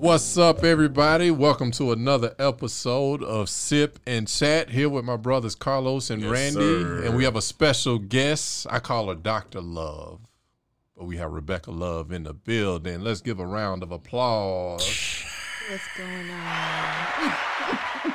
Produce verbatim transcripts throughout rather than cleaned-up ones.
What's up, everybody? Welcome to another episode of Sip and Chat here with my brothers Carlos and Yes, Randy. sir. And we have a special guest. I call her Doctor Love, but we have Rebecca Love in the building. Let's give a round of applause. What's going on?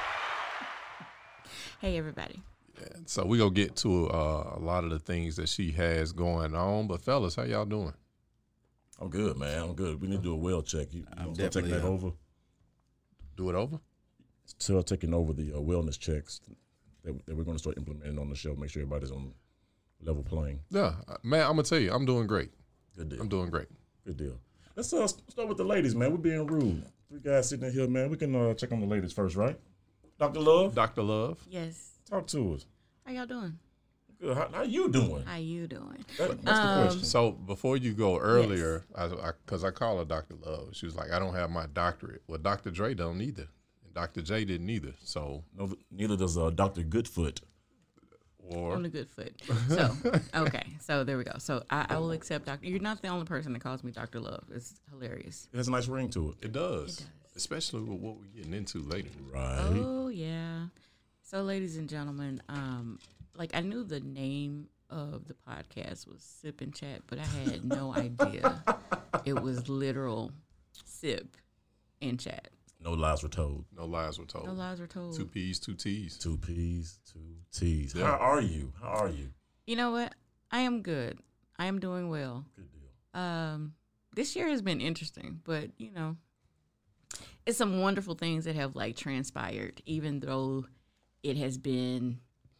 Hey, everybody. And so we're going to get to uh, a lot of the things that she has going on. But fellas, how y'all doing? I'm good, man. I'm good. We need to do a well check. You, you I'm start taking definitely that am. over. Do it over? Start taking over the uh, wellness checks that, that we're going to start implementing on the show. Make sure everybody's on level playing. Yeah. Man, I'm going to tell you, I'm doing great. Good deal. I'm doing great. Good deal. Let's uh, start with the ladies, man. We're being rude. Three guys sitting in here, man. We can uh, check on the ladies first, right? Doctor Love, Doctor Love. Yes. talk to us. How y'all doing? Good. How, how you doing? How you doing? That, that's Um, the question. So before you go earlier, because I, I, I call her Doctor Love, she was like, I don't have my doctorate. Well, Doctor Dre don't either. And Doctor J didn't either. So, No, neither does uh, Doctor Goodfoot. or On a good foot. So, okay. So there we go. So I, I will accept Doctor You're not the only person that calls me Doctor Love. It's hilarious. It has a nice ring to it. it does. does. Especially with what we're getting into later. Right. Oh, yeah. So, ladies and gentlemen, um, like I knew the name of the podcast was Sip and Chat, but I had no idea it was literal sip and chat. No lies were told. No lies were told. No lies were told. Two P's, two T's. Two P's, two T's. Yeah. How are you? How are you? You know what? I am good. I am doing well. Good deal. Um, this year has been interesting, but you know, it's some wonderful things that have like transpired, even though it has been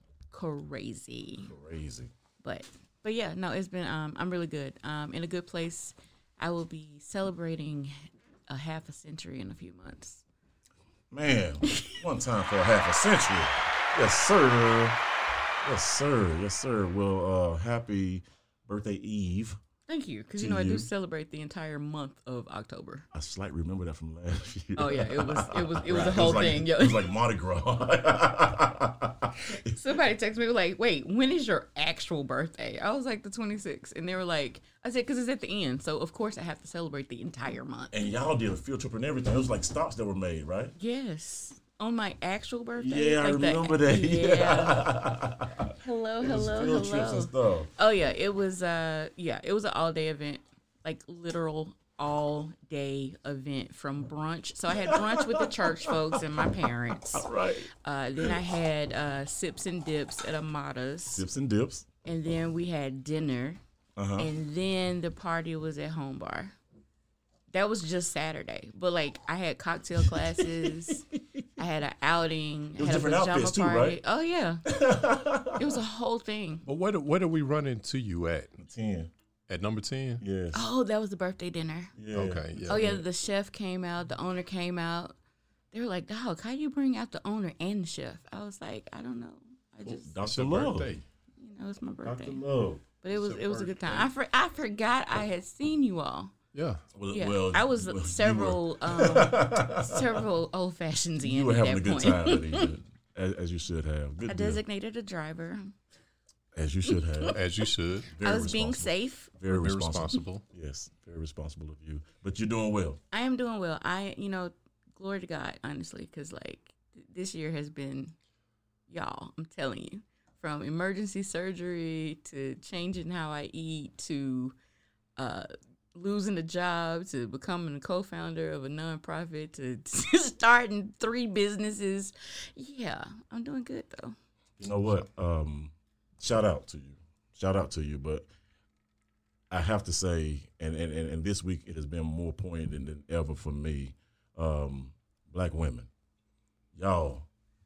crazy. Crazy. But but yeah, no, it's been um I'm really good. Um in a good place. I will be celebrating a half a century in a few months. Man, one time for a half a century. Yes, sir. Yes, sir. Yes, sir. Well, uh, happy birthday eve. Thank you, because you To know I you. do celebrate the entire month of October. I slightly remember that from last year. Oh yeah, it was it was it was Right. a whole like, thing. Yo. It was like Mardi Gras. Somebody texted me like, "Wait, when is your actual birthday?" I was like, "The twenty-sixth," and they were like, "I said because it's at the end, so of course I have to celebrate the entire month." And y'all did a field trip and everything. It was like stops that were made, right? Yes, on my actual birthday. Yeah, I like remember that. Yeah. hello, It was hello, field trips and hello. stuff. Oh yeah, it was. Uh, yeah, it was an all day event, like literal all day event from brunch. So I had brunch with the church folks and my parents. All right. Uh, then I had uh, sips and dips at Amada's. Sips and dips. And then we had dinner. Uh-huh. And then the party was at Home Bar. That was just Saturday. But, like, I had cocktail classes. I had an outing. It was I had a different pajama outfits too, party. right? Oh, yeah. It was a whole thing. But where, do- where did we run into you at? Ten. At number ten? Yes. Oh, that was the birthday dinner. Yeah. Okay. Yeah. Oh, yeah, the chef came out. The owner came out. They were like, dog, how do you bring out the owner and the chef? I was like, I don't know. I just, It's Doctor your Love. birthday. you know, it's my birthday. Doctor Love. But it was It's it your was a good time. birthday. I, for, I forgot I had seen you all. Yeah. Well, Yeah, well, I was well, you were- several um, several old fashions in You were at having a that good point. time, that evening, as, as you should have. Good I deal. designated a driver. As you should have. As you should. Very I was being responsible. safe. Very Very responsible. responsible. Yes, very responsible of you. But you're doing well. I am doing well. I, you know, glory to God, honestly, because like th- this year has been, y'all. I'm telling you, from emergency surgery to changing how I eat to uh, losing a job to becoming a co-founder of a nonprofit to starting three businesses. Yeah, I'm doing good though. You know what? Um, shout out to you. Shout out to you. But I have to say, and, and, and, and this week it has been more poignant than, than ever for me. Um, black women, y'all,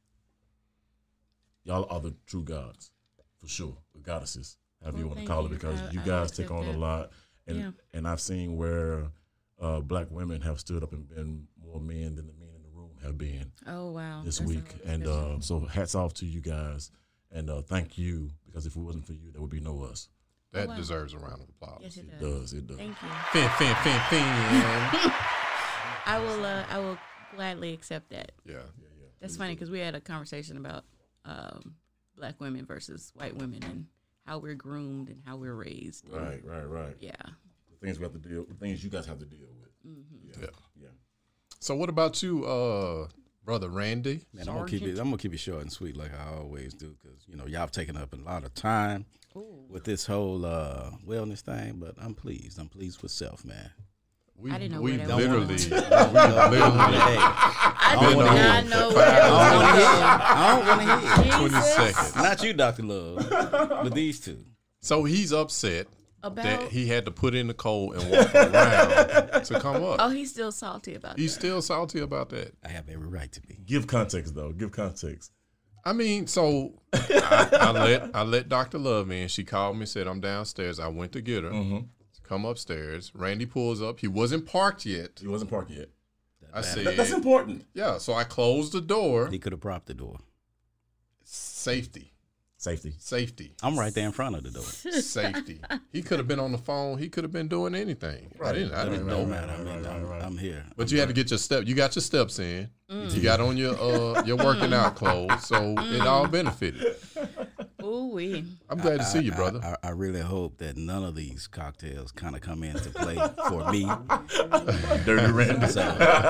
y'all are the true gods, for sure. The goddesses, however you Well, want to thank call it, you. because I- you I guys accept take on that. a lot. And Yeah. and I've seen where uh, black women have stood up and been more men than the men in the room have been Oh wow, this That's week. a- And that's- uh, so hats off to you guys. And uh, thank you, because if it wasn't for you, there would be no us. That Oh, wow. deserves a round of applause. yes, it It does. does. It does. Thank you. Fin, fin, fin, fin. I will. Uh, I will gladly accept that. Yeah. Yeah, yeah. That's funny because we had a conversation about um, black women versus white women and how we're groomed and how we're raised. Right, right, right. Yeah. The things we have to deal, the things you guys have to deal with. Mm-hmm. Yeah, Yeah. yeah. So what about you, uh, brother Randy? Man, I'm gonna keep it. I'm gonna keep it short and sweet, like I always do, because you know y'all have taken up a lot of time Ooh. with this whole uh, wellness thing. But I'm pleased. I'm pleased with self, man. We, I didn't know we where that literally, was. we literally, I been did on not for know five where I don't want to hear. I don't want to hear. twenty Jesus. seconds. Not you, Doctor Love, but these two. So he's upset About that he had to put in the cold and walk around to come up. oh, he's still salty about He's that. still salty about that. I have every right to be. Give context though. Give context. I mean, so I, I let I let Doctor Love in. She called me, said I'm downstairs. I went to get her. Mm-hmm. Come upstairs. Randy pulls up. He wasn't parked yet. He wasn't parked yet. I said, That- that's important. yeah. So I closed the door. He could have propped the door. Safety, Safety. safety, I'm right there in front of the door. safety. He could have been on the phone. He could have been doing anything. I didn't. I But didn't it know. don't matter. I right, mean, right, I'm, right. I'm here. But you had to get your step. You got your steps in. You got on your uh your working out clothes, so it all benefited. Ooh wee. I'm glad to see you, I- brother. I, I really hope that none of these cocktails kind of come into play for me. Dirty Randy. So,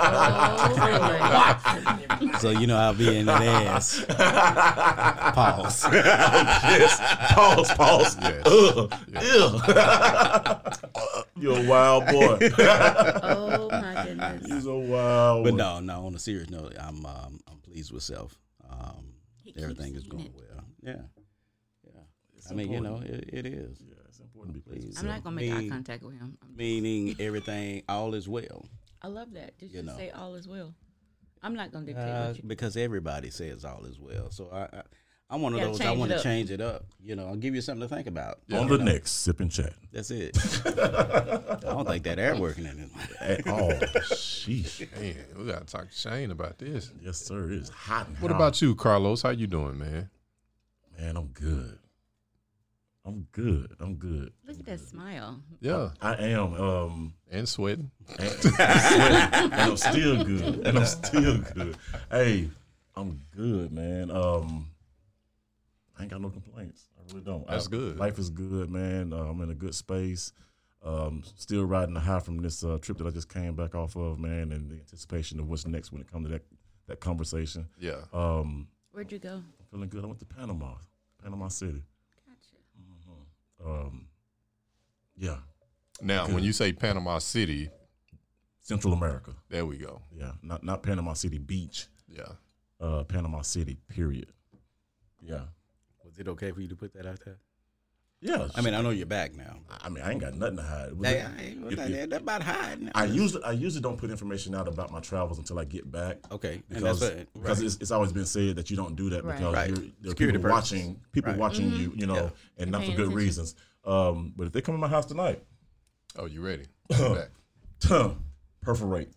Oh, Lord. so you know I'll be in that ass. Pause. Yes. Pause. Pause. Yes. Ugh. Ew. You're a wild boy. Oh my goodness. He's a wild But boy. no, no. On a serious note, I'm um, I'm pleased with self. Um, He keeps everything is saying going it. well. Yeah, yeah. It's I mean, you know, important. it, it is. Yeah, it's important to be pleased with I'm not gonna make Me- eye contact with him. I'm- Meaning everything, all is well. I love that. Did you, You know. say all is well? I'm not gonna dictate Uh, what you. because everybody says all is well. So I, I I'm one of Gotta those. I change want it to up. change it up. You know, I'll give you something to think about. On You the know, next sip and chat. That's it. I don't think that air working in it. At all. Sheesh. Man, we gotta talk to Shane about this. Yes, sir. It is hot. And What hot. about you, Carlos? How you doing, man? Man, I'm good. I'm good. I'm good. Look at that smile. Yeah, I am. Um, and sweating. and, and I'm still good. And I'm still good. Hey, I'm good, man. Um, I ain't got no complaints. I really don't. That's I- good. Life is good, man. Uh, I'm in a good space. Um, still riding the high from this uh, trip that I just came back off of, man, and the anticipation of what's next when it comes to that that conversation. Yeah. Um, Where'd you go? I'm feeling good. I went to Panama, Panama City. Gotcha. Um, yeah, Now, when you say Panama City, Central America. there we go. Yeah, not not Panama City Beach. Yeah. Uh, Panama City. Period. Yeah. Was it okay for you to put that out there? Yeah. I mean, I know you're back now. I mean, I ain't got nothing to hide. Hey, I ain't- If- that, if- that about hiding. I usually I usually don't put information out about my travels until I get back. Okay, and Because, that's what, because right. it's, it's always been said that you don't do that Right. because Right. you're, there are Security people purposes. watching people Right. watching you, you know, Yeah. and not for Paying good attention. reasons. Um, but if they come in my house tonight, Oh, you ready? Back. perforate.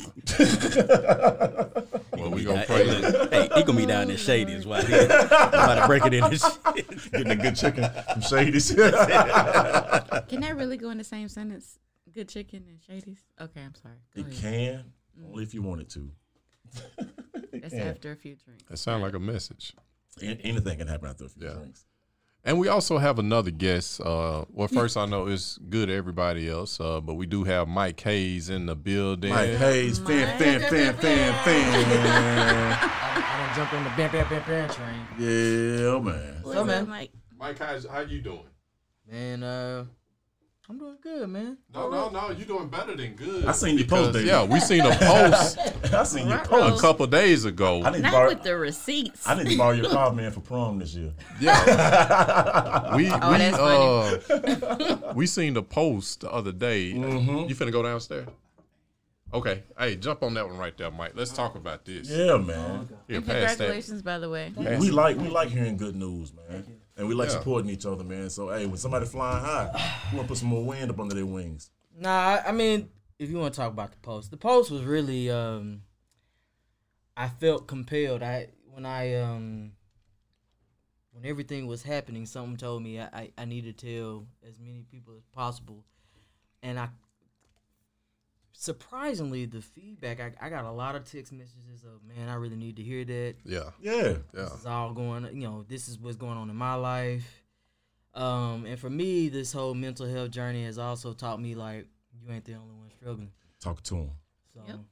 Well, we He gonna down- pray. Hey, look, hey, he gonna be down there shady is why he about to break it in his shit. Getting a good chicken from Shady's. Can that really go in the same sentence? Good chicken and Shady's? Okay, I'm sorry. Go It ahead. can, only if you want it to. That's can. after a few drinks. That sounds like a message. An- Anything can happen after a few Yeah. drinks. And we also have another guest. Uh, well, first I know it's good to everybody else, uh, but we do have Mike Hayes in the building. Mike Hayes, fan, Mike. fan, fan, fan, fan. I don't jump on the bam, bam, bam, bam train. Yeah, man. What's So, up, man. Mike? Mike, how's, how you doing? Man, uh, I'm doing good, man. No, no, no. You're doing better than good. I seen your post, David. Yeah, we seen a post I seen your Right, a post. couple days ago. I need to Not borrow. with the receipts. I need to borrow your car, man, for prom this year. Yeah. we Oh, we that's uh we seen the post the other day. Mm-hmm. You finna go downstairs? Okay. Hey, jump on that one right there, Mike. Let's talk about this. Yeah, man. Here, And pass that. congratulations, by the way. Pass We it. like we like hearing good news, man, and we like Yeah. supporting each other, man. So hey, when somebody flying high, we want to put some more wind up under their wings. Nah, I, I mean, if you want to talk about the post, the post was really, um, I felt compelled. I when I um when everything was happening, something told me I, I, I needed to tell as many people as possible, and I surprisingly the feedback I, I got a lot of text messages of, man, I really need to hear that. Yeah. Yeah, Yeah. This is all going, you know, this is what's going on in my life. Um, and for me, this whole mental health journey has also taught me, like, you ain't the only one struggling. talk to him. So, Yep.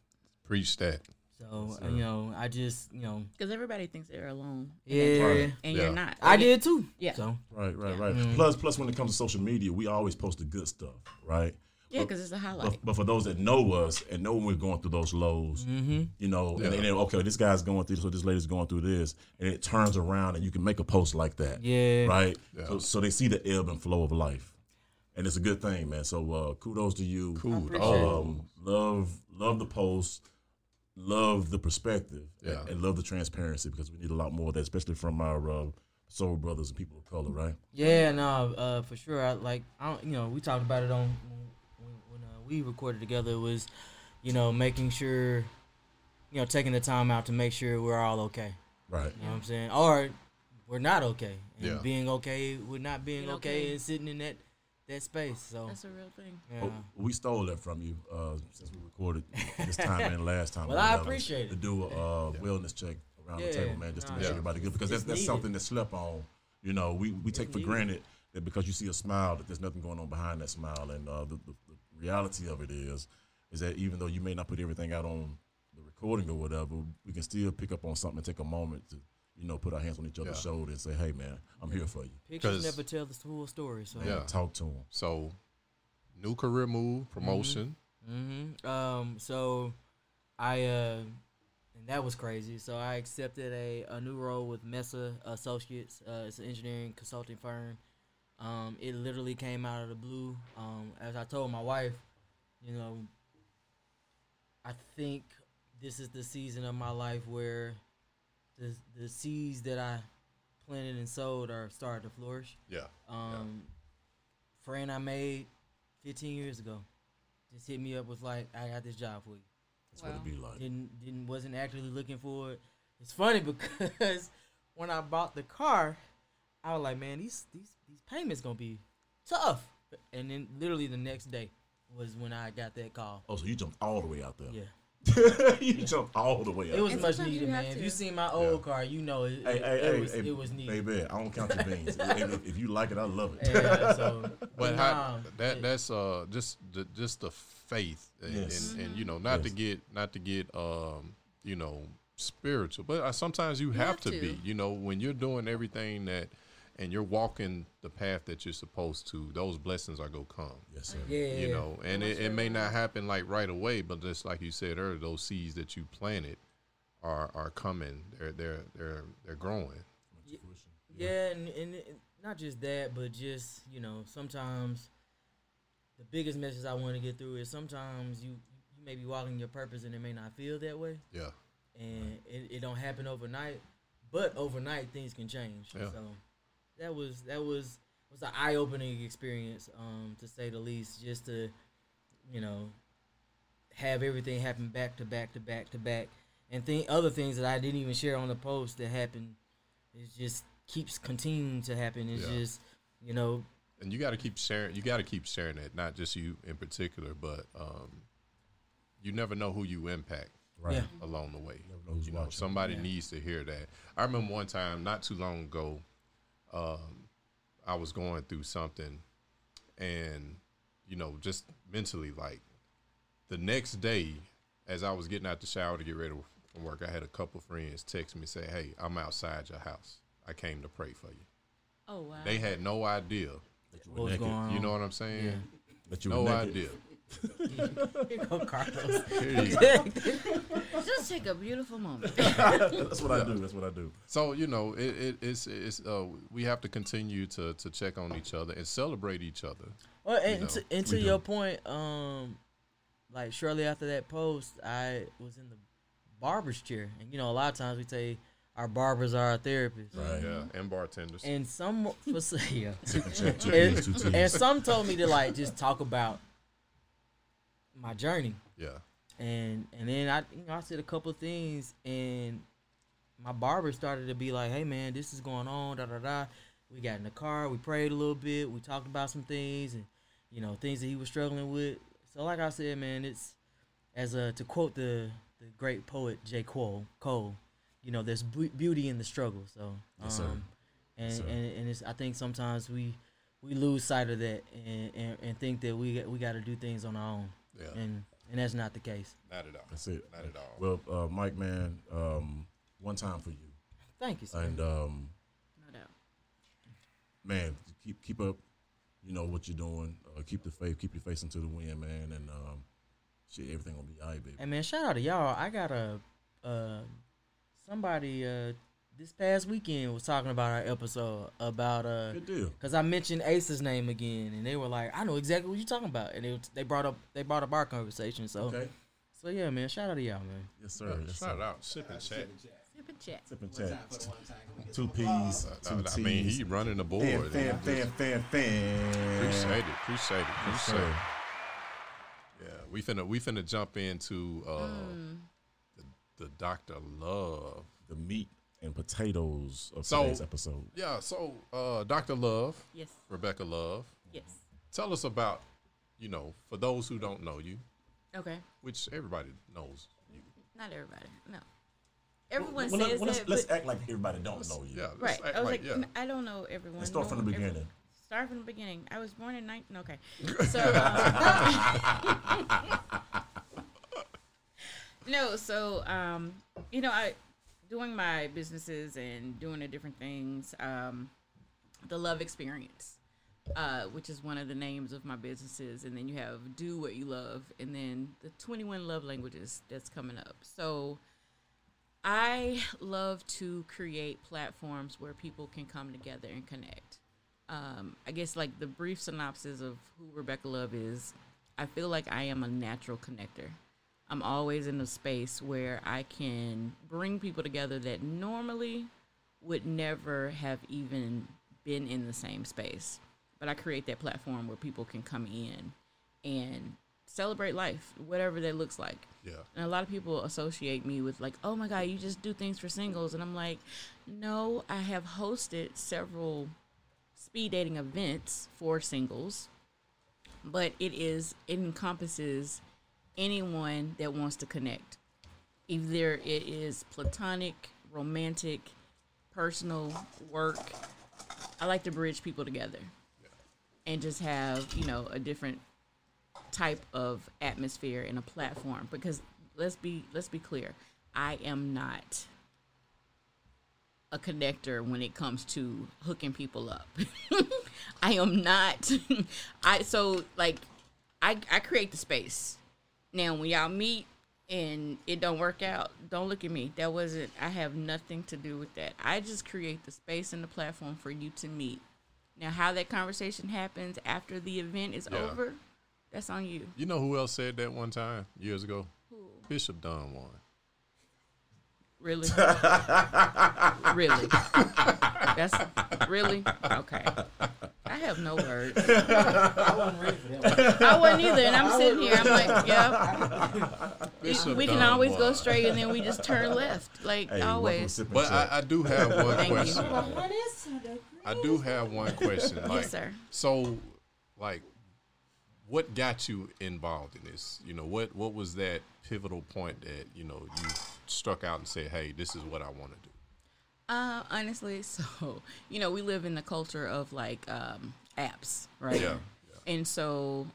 Preach that. So Yes, uh, you know, I just you know, Because everybody thinks they're alone. yeah, Right. And Yeah. you're not. I did too. Yeah. So Right, right, Yeah. right. Mm. Plus, plus, when it comes to social media, we always post the good stuff, right? Yeah, because it's a highlight. But, but for those that know us and know when we're going through those lows, mm-hmm. you know, Yeah. and, and then, okay, this guy's going through this, or this lady's going through this, and it turns around and you can make a post like that, Yeah. right? Yeah. So, so they see the ebb and flow of life, and it's a good thing, man. So uh, kudos to you. Cool. appreciate Oh, Um, love, love the post, love the perspective, Yeah. and, and love the transparency because we need a lot more of that, especially from our uh, soul brothers and people of color, right? Yeah, no, uh, for sure. I like, I don't, you know, we talked about it on when, when uh, we recorded together. It was, you know, making sure, you know, taking the time out to make sure we're all okay. Right. You know what I'm saying? Or we're not okay, and Yeah. being okay with not being Being okay, okay. and sitting in that that space. So That's a real thing. yeah. Oh, we stole that from you uh, since we recorded this time and last time. Well, or I whatever, appreciate it. to do a uh, wellness check around Yeah, the table, man, just to nah, make sure yeah. everybody good because It's that's that's needed. something that's slept on. You know, we, we take for needed. granted that because you see a smile that there's nothing going on behind that smile, and uh, the, the, the reality of it is is that even though you may not put everything out on the recording or whatever, we can still pick up on something and take a moment to you know put our hands on each other's Yeah. shoulder and say, hey, man, I'm here for you. Pictures 'Cause- never tell the full story. So Man, Yeah. talk to them. So, new career move, promotion. hmm Um, so I uh, and that was crazy. So I accepted a, a new role with Mesa Associates. Uh, it's an engineering consulting firm. Um, it literally came out of the blue. Um, as I told my wife, you know, I think this is the season of my life where the the seeds that I planted and sowed are starting to flourish. Yeah. Um, friend I made fifteen years ago just hit me up with like, I got this job for you. That's what it be like. Didn't didn't wasn't actively looking for it. It's funny because when I bought the car, I was like, man, these these these payments gonna be tough. And then literally the next day was when I got that call. Oh, so you jumped all the way out there. Yeah, you jumped all the way out. it was And much sometimes needed, you have man. If to. you seen my old Yeah. car, you know it, Hey, it, hey, it hey, was hey, it was needed. baby, I don't count your beans. if, if you like it, I love it. Yeah, so, But nah, how, that it- that's uh just the just the faith and, Yes. and, and you know not to Yes. get not to get um you know spiritual, but uh, sometimes you, have, have to, to. be. You know, when you're doing everything that and you're walking the path that you're supposed to, those blessings are gonna come. Yes, sir. yeah, You know, and it, it may not happen like right away, but just like you said earlier, those seeds that you planted are are coming. They're they're they're they're growing. Yeah, and, and it- not just that, but just, you know, sometimes the biggest message I want to get through is sometimes you you may be walking your purpose and it may not feel that way, Yeah. and it, it don't happen overnight, but overnight things can change. Yeah. So that was that was was an eye opening experience, um, to say the least. Just to, you know, have everything happen back to back to back to back, and think other things that I didn't even share on the post that happened. It just keeps continuing to happen. It's Yeah. just, you know, And you got to keep sharing. You got to keep sharing it, not just you in particular, but um, you never know who you impact Right. Yeah. along the way. Never know who's You know, watching. somebody Yeah. needs to hear that. I remember one time, not too long ago, um, I was going through something, and you know, just mentally, like the next day, as I was getting out the shower to get ready from work, I had a couple friends text me say, "Hey, I'm outside your house. I came to pray for you." Oh wow. They had no idea. That you what were was naked. going on. You know what I'm saying? Yeah. That you were No naked. idea. Here go Carlos. Here you go. Just take a beautiful moment. That's what I do. That's what I do. So you know, it, it, it's it's uh, we have to continue to to check on each other and celebrate each other. Well, and, know, to, and we to do. your point, um, like shortly after that post, I was in the barber's chair, and you know, a lot of times we say our barbers are our therapists, Right. Yeah, and bartenders. and some for yeah, Check, two and, T's, two T's. and some told me to like just talk about my journey, yeah, and and then I you know I said a couple of things, and my barber started to be like, hey man, this is going on, da da da. We got in the car, we prayed a little bit, we talked about some things, and you know things that he was struggling with. So like I said, man, it's as a to quote the the great poet J. Cole, Cole, you know, there's bu- beauty in the struggle. So um, Yes, sir. and Yes, sir. and and it's I think sometimes we we lose sight of that and and, and think that we we got to do things on our own. yeah. And and that's not the case. Not at all. That's it. Not at all. Well, uh, Mike, man, um, one time for you, Thank you, sir. and um, No doubt. man, keep keep up. You know what you're doing. Uh, keep the faith. Keep your face into the wind, man, and um, shit, everything gonna be all right, baby. Hey man, shout out to y'all. I got a uh, somebody uh, this past weekend was talking about our episode about uh, Good deal. cause I mentioned Ace's name again, and they were like, "I know exactly what you're talking about," and they they brought up they brought up our conversation. So Okay. so yeah, man, shout out to y'all, man. Yes, sir. Yeah, Yes, shout sir. out, sip and chat. Sip and chat. Sip and chat. Two P's. Two I, T's. I mean, he running the board. fan, fan, fan, fan, fan. Appreciate it. Appreciate it. Yes, Appreciate sir. it. Yeah, we finna we finna jump into uh, Mm. the, the Doctor Love. The meat and potatoes of So- today's episode. Yeah, so uh, Doctor Love, Yes. Rebecca Love, Yes. tell us about, you know, for those who don't know you, Okay. which everybody knows you. Not everybody. No. Everyone Well, says let's, that. let's but- act like everybody don't know you. Yeah, let's right. act I was like, like, yeah. "N- I don't know everyone. Let's start No from the one- everyone- beginning. Start from the beginning. I was born in nineteen. Okay. So. Um, no. So um, you know, I doing my businesses and doing the different things. Um, the Love Experience, uh, which is one of the names of my businesses, and then you have Do What You Love, and then the twenty-one Love Languages that's coming up. So. I love to create platforms where people can come together and connect. Um, I guess like the brief synopsis of who Rebecca Love is, I feel like I am a natural connector. I'm always in a space where I can bring people together that normally would never have even been in the same space. But I create that platform where people can come in and celebrate life, whatever that looks like. Yeah. And a lot of people associate me with like, oh my God, you just do things for singles. And I'm like, no, I have hosted several speed dating events for singles, but it is, it encompasses anyone that wants to connect. Either it is platonic, romantic, personal, work. I like to bridge people together and just have, you know, a different type of atmosphere and a platform, because let's be let's be clear, I am not a connector when it comes to hooking people up. I am not I so like I I create the space. Now when y'all meet and it don't work out, don't look at me. That wasn't I have nothing to do with that. I just create the space and the platform for you to meet. Now how that conversation happens after the event is Yeah. over, that's on you. You know who else said that one time years ago? Bishop Dunn one. Really? Really? That's really? Okay. I have no words. I wasn't ready for that. I wasn't either, and I'm sitting here. I'm like, yeah. Bishop We can Dunn always go one. straight, and then we just turn left, like Hey, welcome to always. Sip and But Chat. I, I do have one Thank you. question. I do have one question. Like, Yes, sir. So, like, what got you involved in this? You know, what what was that pivotal point that, you know, you struck out and said, hey, this is what I want to do? Uh, honestly, so you know, we live in the culture of like um, apps, right? Yeah. And so,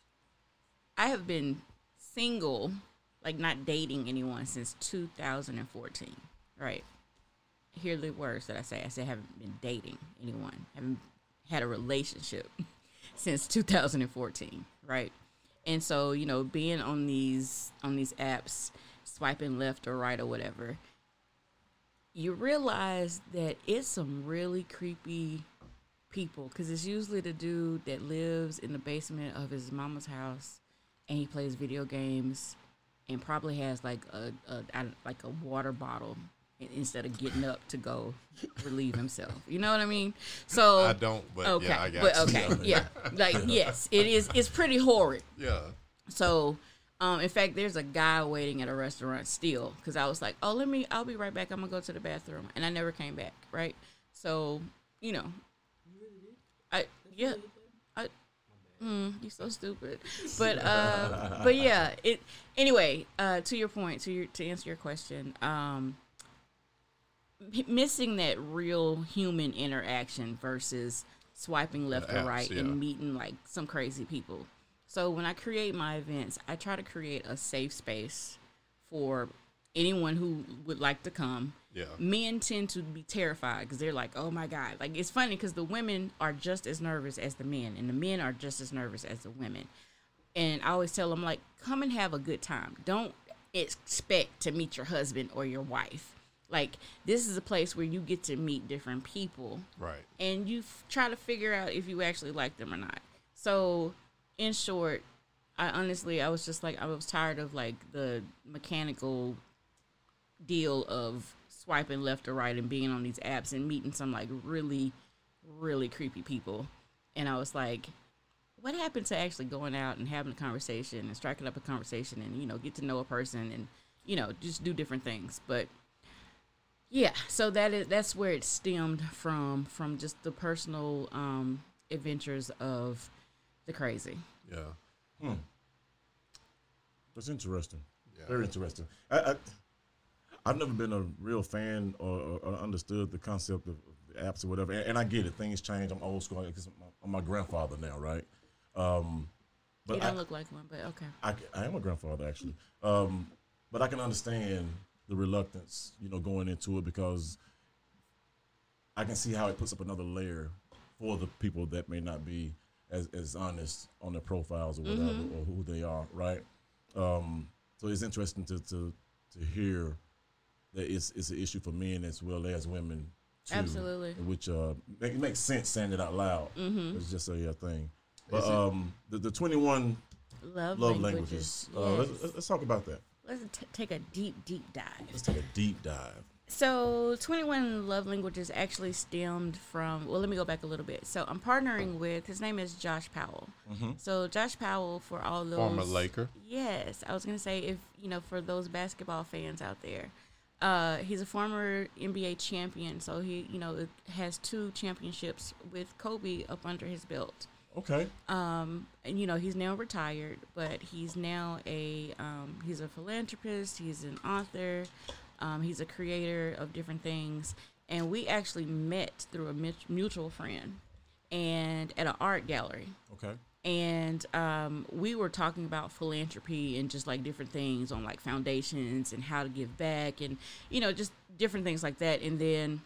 I have been single, like not dating anyone since two thousand fourteen, right? Hear the words that I say. I say I haven't been dating anyone, haven't had a relationship since two thousand fourteen, right? And so, you know, being on these on these apps, swiping left or right or whatever, you realize that it's some really creepy people, because it's usually the dude that lives in the basement of his mama's house and he plays video games and probably has like a, a, a like a water bottle instead of getting up to go relieve himself. You know what I mean? So I don't, but okay, yeah, I got but you. okay, yeah, like yes, it is. It's pretty horrid. Yeah. So, um, in fact, there's a guy waiting at a restaurant still, because I was like, oh, let me, I'll be right back. I'm gonna go to the bathroom, and I never came back. Right? So, you know, I yeah, I. Mm, you're so stupid, but uh, but yeah. It anyway. Uh, to your point, to your to answer your question, um, m- missing that real human interaction versus swiping left The or apps, right yeah. and meeting like some crazy people. So when I create my events, I try to create a safe space for anyone who would like to come. Yeah. Men tend to be terrified because they're like, oh my God. Like, it's funny because the women are just as nervous as the men, and the men are just as nervous as the women. And I always tell them, like, come and have a good time. Don't expect to meet your husband or your wife. Like, this is a place where you get to meet different people. Right. And you f- try to figure out if you actually like them or not. So, in short, I honestly, I was just like, I was tired of, like, the mechanical deal of swiping left or right and being on these apps and meeting some, like, really, really creepy people. And I was like, what happened to actually going out and having a conversation and striking up a conversation and, you know, get to know a person and, you know, just do different things. But yeah, so that is that's where it stemmed from, from just the personal um, adventures of the crazy. Yeah. Hmm. That's interesting. Yeah. Very interesting. I, I I've never been a real fan or, or, or understood the concept of the apps or whatever. And, and I get it. Things change. I'm old school because I'm, I'm my grandfather now, right? Um, but You don't I, look like one, but okay. I, I am a grandfather actually. Um, but I can understand the reluctance, you know, going into it because I can see how it puts up another layer for the people that may not be as, as honest on their profiles or whatever, Mm-hmm. or who they are, right? Um, so it's interesting to, to to hear that it's it's an issue for men as well as women too. Absolutely. Which uh, make, it makes sense saying it out loud. Mm-hmm. It's just a, uh thing. But Is it- um, the, the twenty-one Love, love languages. languages. Uh, let's, Yes. let's- let's talk about that. Let's t- take a deep, deep dive. Let's take a deep dive. So, twenty-one Love Languages actually stemmed from, well, let me go back a little bit. So, I'm partnering with, his name is Josh Powell. Mm-hmm. So, Josh Powell, for all those. Former Laker. Yes. I was going to say, if, you know, for those basketball fans out there, uh, he's a former N B A champion. So, he, you know, has two championships with Kobe up under his belt. Okay. Um, and you know, he's now retired, but he's now a um, he's a philanthropist. He's an author. Um, he's a creator of different things. And we actually met through a mut- mutual friend, and at an art gallery. Okay. And um, we were talking about philanthropy and just like different things on like foundations and how to give back and you know just different things like that. And then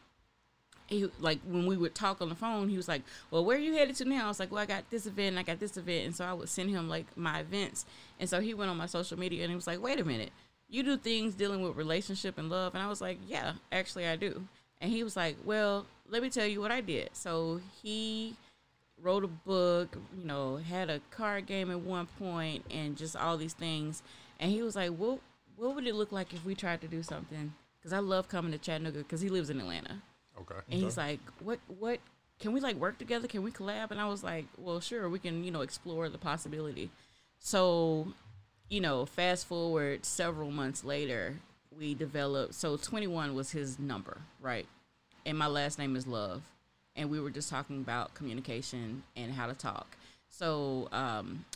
he, like when we would talk on the phone, he was like, well, where are you headed to now? I was like, well, I got this event and I got this event. And so I would send him like my events. And so he went on my social media and he was like, wait a minute, you do things dealing with relationship and love? And I was like, yeah, actually I do. And he was like, well, let me tell you what I did. So he wrote a book, you know, had a card game at one point and just all these things. And he was like, well, what would it look like if we tried to do something? Because I love coming to Chattanooga because he lives in Atlanta. Okay. And he's like, what, what, can we like work together? Can we collab? And I was like, well, sure, we can, you know, explore the possibility. So, you know, fast forward several months later, we developed, so twenty-one was his number, right? And my last name is Love. And we were just talking about communication and how to talk. So, um,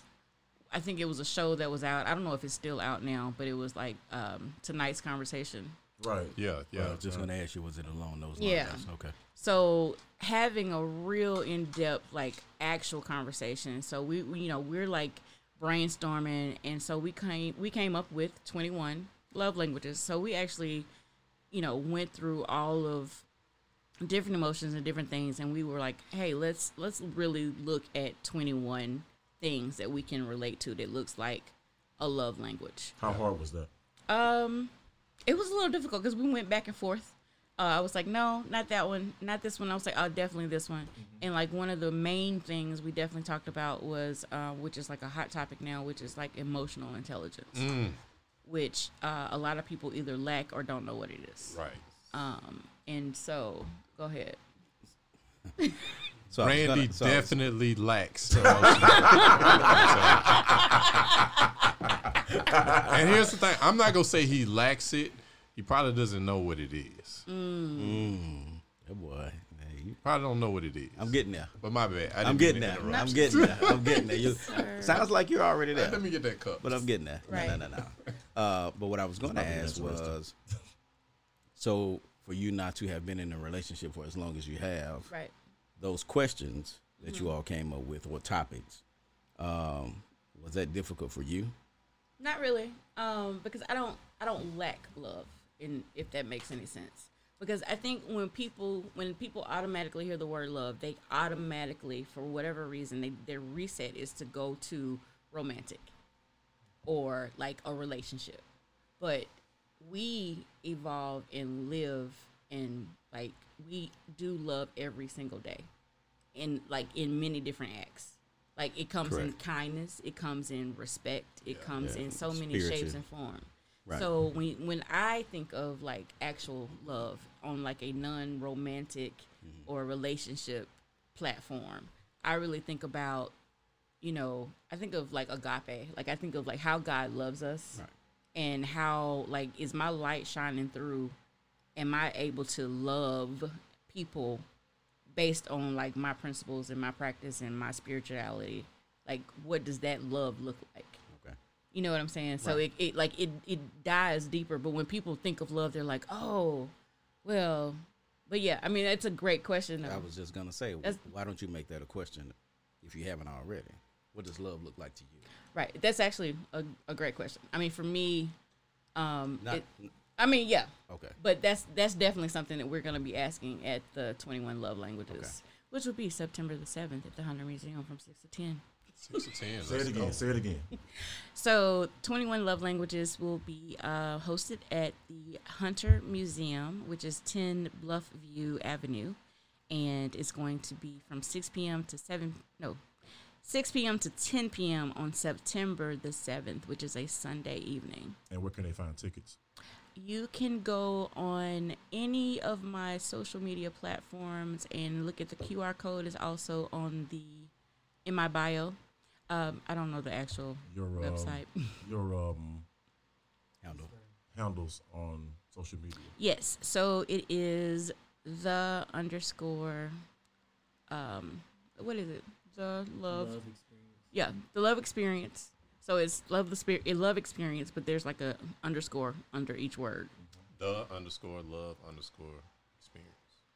I think it was a show that was out. I don't know if it's still out now, but it was like um, Tonight's Conversation. Right. Yeah, yeah. I was just gonna ask you, was it along those lines? Yeah. Okay. So having a real in-depth, like actual conversation. So we, we, you know, we're like brainstorming, and so we came, we came up with twenty-one love languages. So we actually, you know, went through all of different emotions and different things, and we were like, hey, let's let's really look at twenty-one things that we can relate to that looks like a love language. How hard was that? Um, it was a little difficult because we went back and forth. Uh, I was like, no, not that one, not this one. I was like, oh, definitely this one. Mm-hmm. And like one of the main things we definitely talked about was, uh, which is like a hot topic now, which is like emotional intelligence, Mm, which uh, a lot of people either lack or don't know what it is. right. Um, and so go ahead. So I was Randy gonna- so I was- definitely lacks. And here's the thing: I'm not gonna say he lacks it. He probably doesn't know what it is. Mm, that boy. Hey, you- Probably don't know what it is. I'm getting there. But my bad. I didn't I'm mean getting to there. interrupt I'm you. getting there. I'm getting there. You, Sir. sounds like you're already there. Let me get that cup. But I'm getting there. Right. No, no, no, no. Uh, but what I was going to It's not ask being interesting. was, so for you not to have been in a relationship for as long as you have, Right. those questions that you all came up with or topics, um, Was that difficult for you? Not really, um, because I don't I don't lack love, in if that makes any sense. Because I think when people when people automatically hear the word love, they automatically, for whatever reason, they, their reset is to go to romantic or like a relationship. But we evolve and live, and like we do love every single day, in like in many different acts. Like it comes Correct. in kindness, it comes in respect, it yeah, comes yeah. in so many Spiritual. shapes and forms. Right. So when when I think of like actual love on like a non-romantic mm-hmm. or relationship platform, I really think about, you know, I think of like agape. Like I think of like how God loves us right. and how like is my light shining through? Am I able to love people based on like my principles and my practice and my spirituality? Like what does that love look like? Okay. You know what I'm saying? So right. it, it like it, it dives deeper, but when people think of love, they're like, oh, well, but yeah, I mean, it's a great question though. I was just gonna say, That's, why don't you make that a question if you haven't already? What does love look like to you? Right. That's actually a, a great question. I mean, for me, um, Not, it, I mean, yeah. Okay. But that's that's definitely something that we're going to be asking at the twenty-one Love Languages, okay. which will be September the seventh at the Hunter Museum from six to ten. six to ten. Say it again. Go. Say it again. So twenty-one Love Languages will be uh, hosted at the Hunter Museum, which is ten Bluffview Avenue. And it's going to be from six p.m. to seven, no, six p.m. to ten p.m. on September the seventh, which is a Sunday evening. And where can they find tickets? You can go on any of my social media platforms and look at the Q R code is also on the in my bio. Um, I don't know the actual your, website. Um, your um, handle handles on social media. Yes, so it is the underscore. Um, what is it? The love. love yeah, the love experience. So it's love the spirit, love experience, but there's like a underscore under each word. The underscore love underscore experience.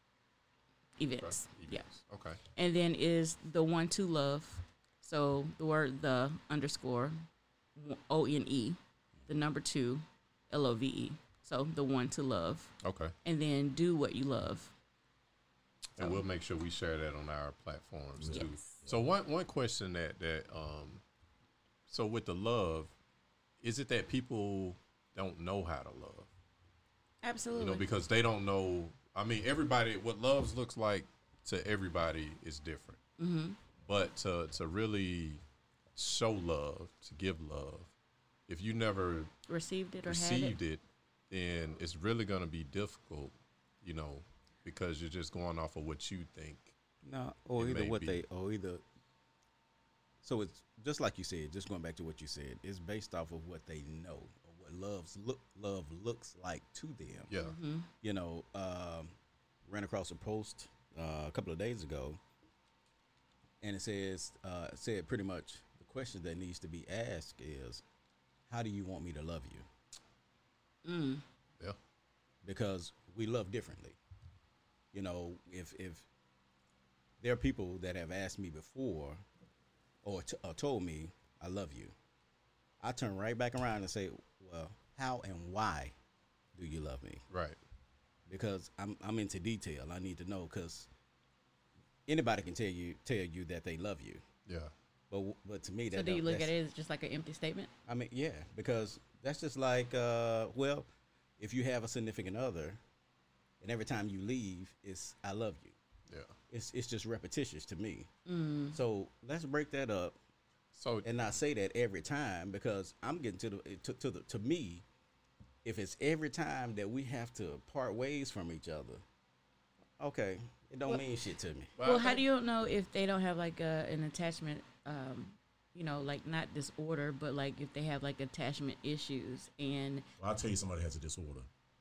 Events. Right. Yeah. Events. Okay. And then is the one to love. So the word the underscore O N E, the number two, L O V E. So the one to love. Okay. And then do what you love. And so. We'll make sure we share that on our platforms yes. too. So one one question that that um. So with the love, is it that people don't know how to love? Absolutely. You know, because they don't know. I mean, everybody, what love looks like to everybody is different. Mm-hmm. But to to really show love, to give love, if you never received it or received had it, it, then it's really going to be difficult, you know, because you're just going off of what you think. No, or either what be. they, or either. So it's just like you said, just going back to what you said, it's based off of what they know, or what love's look love looks like to them. Yeah. Mm-hmm. You know, um, ran across a post uh, a couple of days ago, and it says uh, it said pretty much the question that needs to be asked is, how do you want me to love you? Mm. Yeah. Because we love differently. You know, if if there are people that have asked me before. Or, t- or told me, I love you. I turn right back around and say, well, how and why do you love me? Right. Because I'm I'm into detail. I need to know because anybody can tell you tell you that they love you. Yeah. But but to me, that so do you look at it as just like an empty statement? I mean, yeah, because that's just like, uh, well, if you have a significant other, and every time you leave, it's I love you. Yeah. It's it's just repetitious to me. Mm. So let's break that up. So and not say that every time because I'm getting to the to, to the to me, if it's every time that we have to part ways from each other, okay, it don't well, mean shit to me. Well, how do you know if they don't have like a, an attachment, um, you know, like not disorder, but like if they have like attachment issues and well, I'll tell you somebody has a disorder.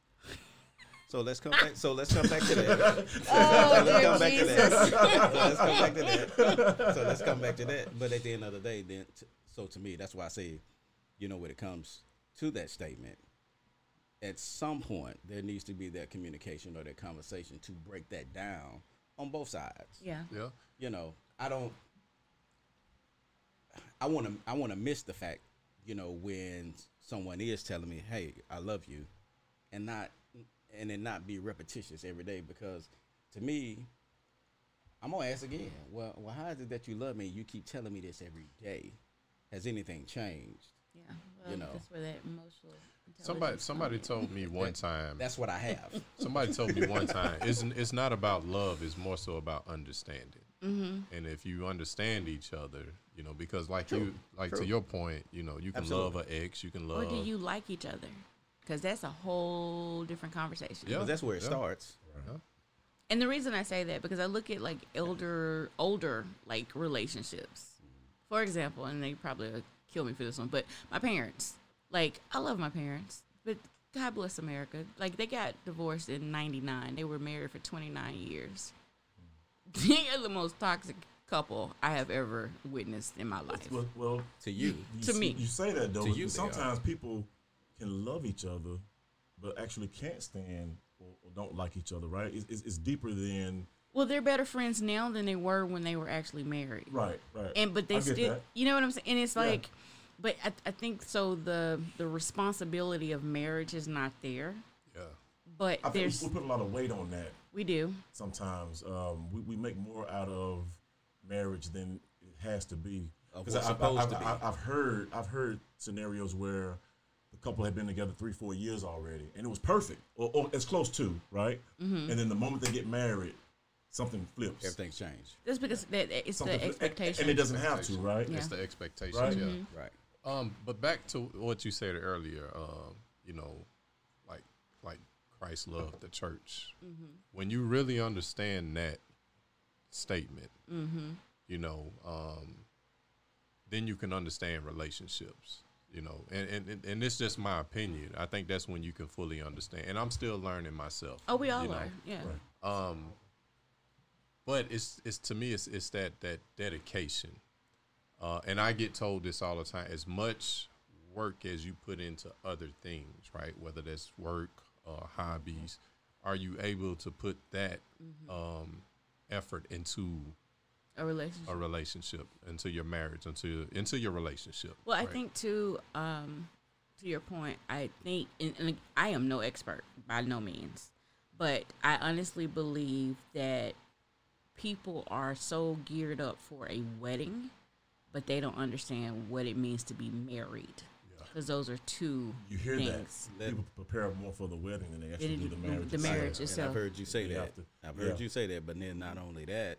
So let's come back. So let's come back to that. Oh, let's come back Jesus. to that. So let's come back to that. So let's come back to that. But at the end of the day, then, t- so to me, that's why I say, you know, when it comes to that statement, at some point there needs to be that communication or that conversation to break that down on both sides. Yeah. Yeah. You know, I don't. I want to I want to miss the fact, you know, when someone is telling me, "Hey, I love you," and not and then not be repetitious every day, because to me, I'm gonna ask again. Well, well, how is it that you love me? You keep telling me this every day. Has anything changed? Yeah, well, You know. that's where that emotional. Somebody intelligence somebody comes told me one time. That's what I have. Somebody told me one time. It's it's not about love. It's more so about understanding. Mm-hmm. And if you understand each other, you know, because like True, you, like to true. your point, you know, you can Absolutely. love an ex, you can Or love. do you like each other? Because that's a whole different conversation. Yeah. Because that's where it Yeah. starts. Yeah. And the reason I say that, because I look at like elder, older like relationships. For example, and they probably would kill me for this one, but my parents, like I love my parents, but God bless America. Like they got divorced in ninety-nine. They were married for twenty-nine years. They are the most toxic couple I have ever witnessed in my life. Well, well To you. you To see- me. you say that though. To you, but they are. sometimes people can love each other, but actually can't stand or, or don't like each other. Right? It's, it's, it's deeper than Well, they're better friends now than they were when they were actually married. right, right. And but they I get still, that. you know what I'm saying? And it's Yeah. like, but I, I think so. The the responsibility of marriage is not there. Yeah. But I think there's we put a lot of weight on that. we do. Sometimes um, we, we make more out of marriage than it has to be. Of 'Cause what's I- I- supposed I- to be. I- I've heard I've heard scenarios where the couple had been together three, four years already, and it was perfect, or, or as close to, right? Mm-hmm. And then the moment they get married, something flips. Everything's changed. That's because that it's Something the flips. And- expectation. and it doesn't have to, right? Yeah. It's the expectations, Right. yeah. Mm-hmm. Right. Um, but back to what you said earlier, um, you know, like like Christ loved the church. Mm-hmm. When you really understand that statement, Mm-hmm. you know, um, then you can understand relationships. You know, and, and, and, and it's just my opinion. I think that's when you can fully understand. And I'm still learning myself. Oh, we all you know. are. Yeah. Right. Um, but it's it's to me it's it's that that dedication, uh, and I get told this all the time. As much work as you put into other things, right? Whether that's work, uh, hobbies, are you able to put that um, effort into A relationship. a relationship, into your marriage, into into your relationship? Well, I right? think too, um, to your point, I think, and, and I am no expert by no means, but I honestly believe that people are so geared up for a wedding, but they don't understand what it means to be married, because those are two You hear things. that people prepare more for the wedding than they actually It- do the marriage. the itself. marriage And itself. I've heard you say You that. have to- I've heard yeah. you say that, but then not only that,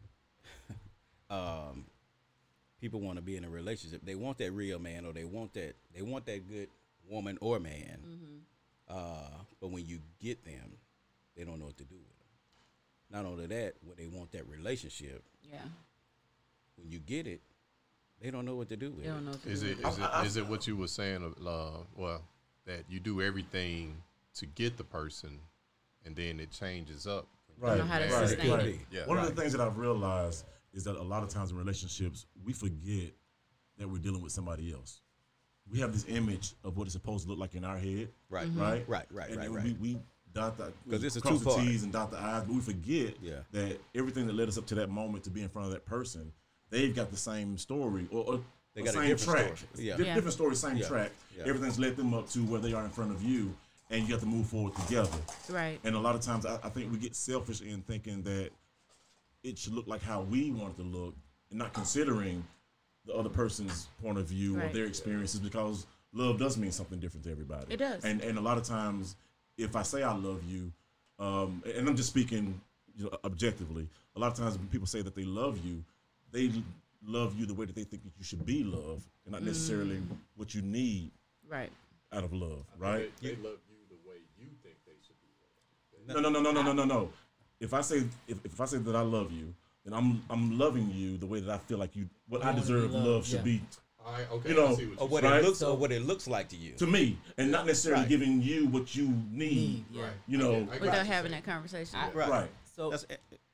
um, people want to be in a relationship. They want that real man, or they want that they want that good woman or man. Mm-hmm. Uh, but when you get them, they don't know what to do with them. Not only that, when they want that relationship, Yeah, when you get it, they don't know what to do with they don't it. know. What to Is do it with is it is it what you were saying? Uh, well, that you do everything to get the person, and then it changes up. Right, know how to right, sustain right. it. Yeah. One of the things that I've realized is that a lot of times in relationships, we forget that we're dealing with somebody else. We have this image of what it's supposed to look like in our head, Right, Mm-hmm. right? right, right, and right, then right. We, we dot the 'Cause it's a cross the two-part. T's and dot the I's, but we forget Yeah. that everything that led us up to that moment to be in front of that person, they've got the same story or, or They or got a same different track. story. Yeah. Di- Yeah. Different story, same Yeah. track. Yeah. Everything's led them up to where they are in front of you, and you have to move forward together. Right. And a lot of times, I, I think we get selfish in thinking that it should look like how we want it to look, and not considering the other person's point of view or Right. their experiences, because love does mean something different to everybody. It does. And and a lot of times, if I say I love you, um, and I'm just speaking, you know, objectively, a lot of times when people say that they love you, they love you the way that they think that you should be loved, and not necessarily Mm. what you need Right. out of love, right? They, they love you the way you think they should be. No, no, no, no, no, no, no, no. If I say if, if I say that I love you, then I'm I'm loving you the way that I feel like you what I wanna be deserve loved, love should yeah. be All right, okay. You know, I see Or what what you're Right. it looks, So- or what it looks like to you. to me, and not necessarily Right. giving you what you need. Need, yeah. Right. You I know, get- I get what Without you're having saying. that conversation. I- Right. Right. So That's,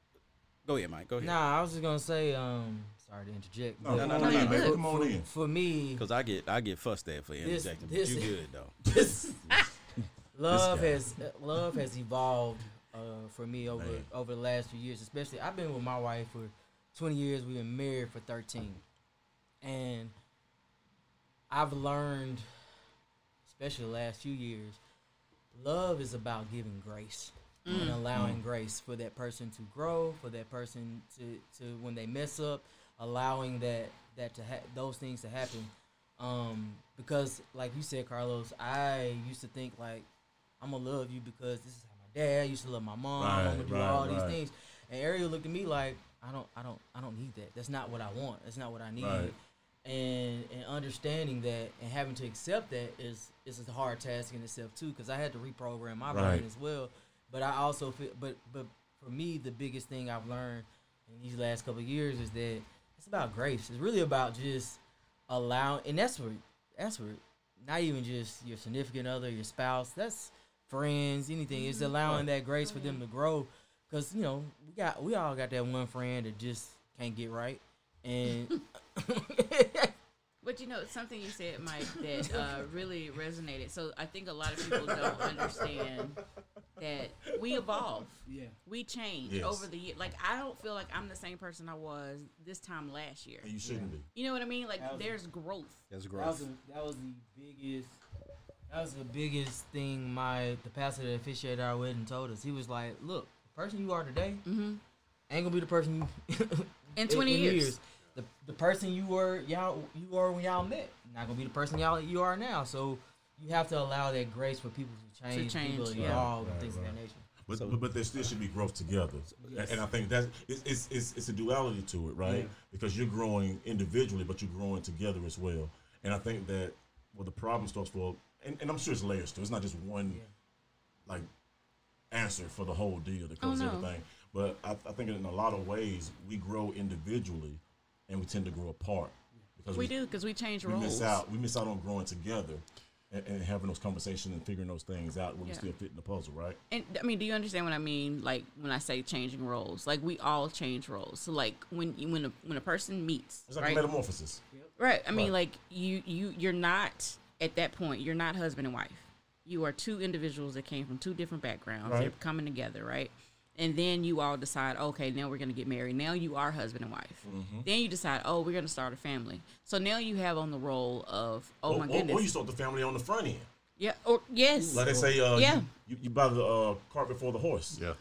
go ahead, Mike. Go ahead. nah, I was just gonna say, um, sorry to interject. No, but come no, on no, in, no, man. no. Come on in. For me, Because I get I get fussed at for interjecting. this- but you good though. this love guy. has uh, love has evolved uh, for me over Man. over the last few years. Especially, I've been with my wife for twenty years. We've been married for thirteen, And I've learned, especially the last few years, love is about giving grace mm. and allowing mm. grace for that person to grow, for that person to, to when they mess up, allowing that that to ha- those things to happen. Um, because, like you said, Carlos, I used to think like I'm gonna love you because this is how my dad used to love my mom. Right, I'm gonna do right, all right. these things. And Ariel looked at me like I don't, I don't, I don't need that. That's not what I want. That's not what I need. Right. And and understanding that and having to accept that is is a hard task in itself too. Because I had to reprogram my Right. brain as well. But I also feel, but but for me, the biggest thing I've learned in these last couple of years is that it's about grace. It's really about just allowing, and that's for that's for not even just your significant other, your spouse. That's friends, anything. It's allowing that grace for them to grow. Because you know we got we all got that one friend that just can't get right, and but you know something you said, Mike, that uh, really resonated. So I think a lot of people don't understand that we evolve, yeah, we change Yes. over the year. Like I don't feel like I'm the same person I was this time last year. And you shouldn't be. You know what I mean? Like That was- there's growth. That's that growth. was a, that was the biggest. That was the biggest thing my the pastor that officiated our wedding told us. He was like, "Look, the person you are today Mm-hmm. ain't gonna be the person you In twenty years. The the person you were y'all you were when y'all met not gonna be the person y'all you are now. So you have to allow that grace for people to change, change, people to yeah. evolve, and Right, things right. of that nature. But, So- but but there still should be growth together, Yes. and I think that's it's, it's it's it's a duality to it, right? Yeah. Because you're growing individually, but you're growing together as well. And I think that well, the problem starts for, and, and I'm sure it's layers too. It's not just one Yeah. like answer for the whole deal that Oh, covers no. everything. But I, I think in a lot of ways we grow individually, and we tend to grow apart because We do because we change we roles. miss out. We miss out on growing together and, and having those conversations and figuring those things out when we Yeah. still fit in the puzzle, right? And I mean, do you understand what I mean? Like when I say changing roles, like we all change roles. So like when you, when a when a person meets, It's like right? a metamorphosis. Right. I mean, Right. like you you you're not at that point. You're not husband and wife. You are two individuals that came from two different backgrounds. Right. They're coming together, right? And then you all decide, okay, now we're gonna get married. Now you are husband and wife. Mm-hmm. Then you decide, oh, we're gonna start a family. So now you have on the role of, oh or, my or- goodness, Or you start the family on the front end. yeah, or yes, Like they say, uh, Yeah. you, you, you buy the uh, cart before the horse. Yeah.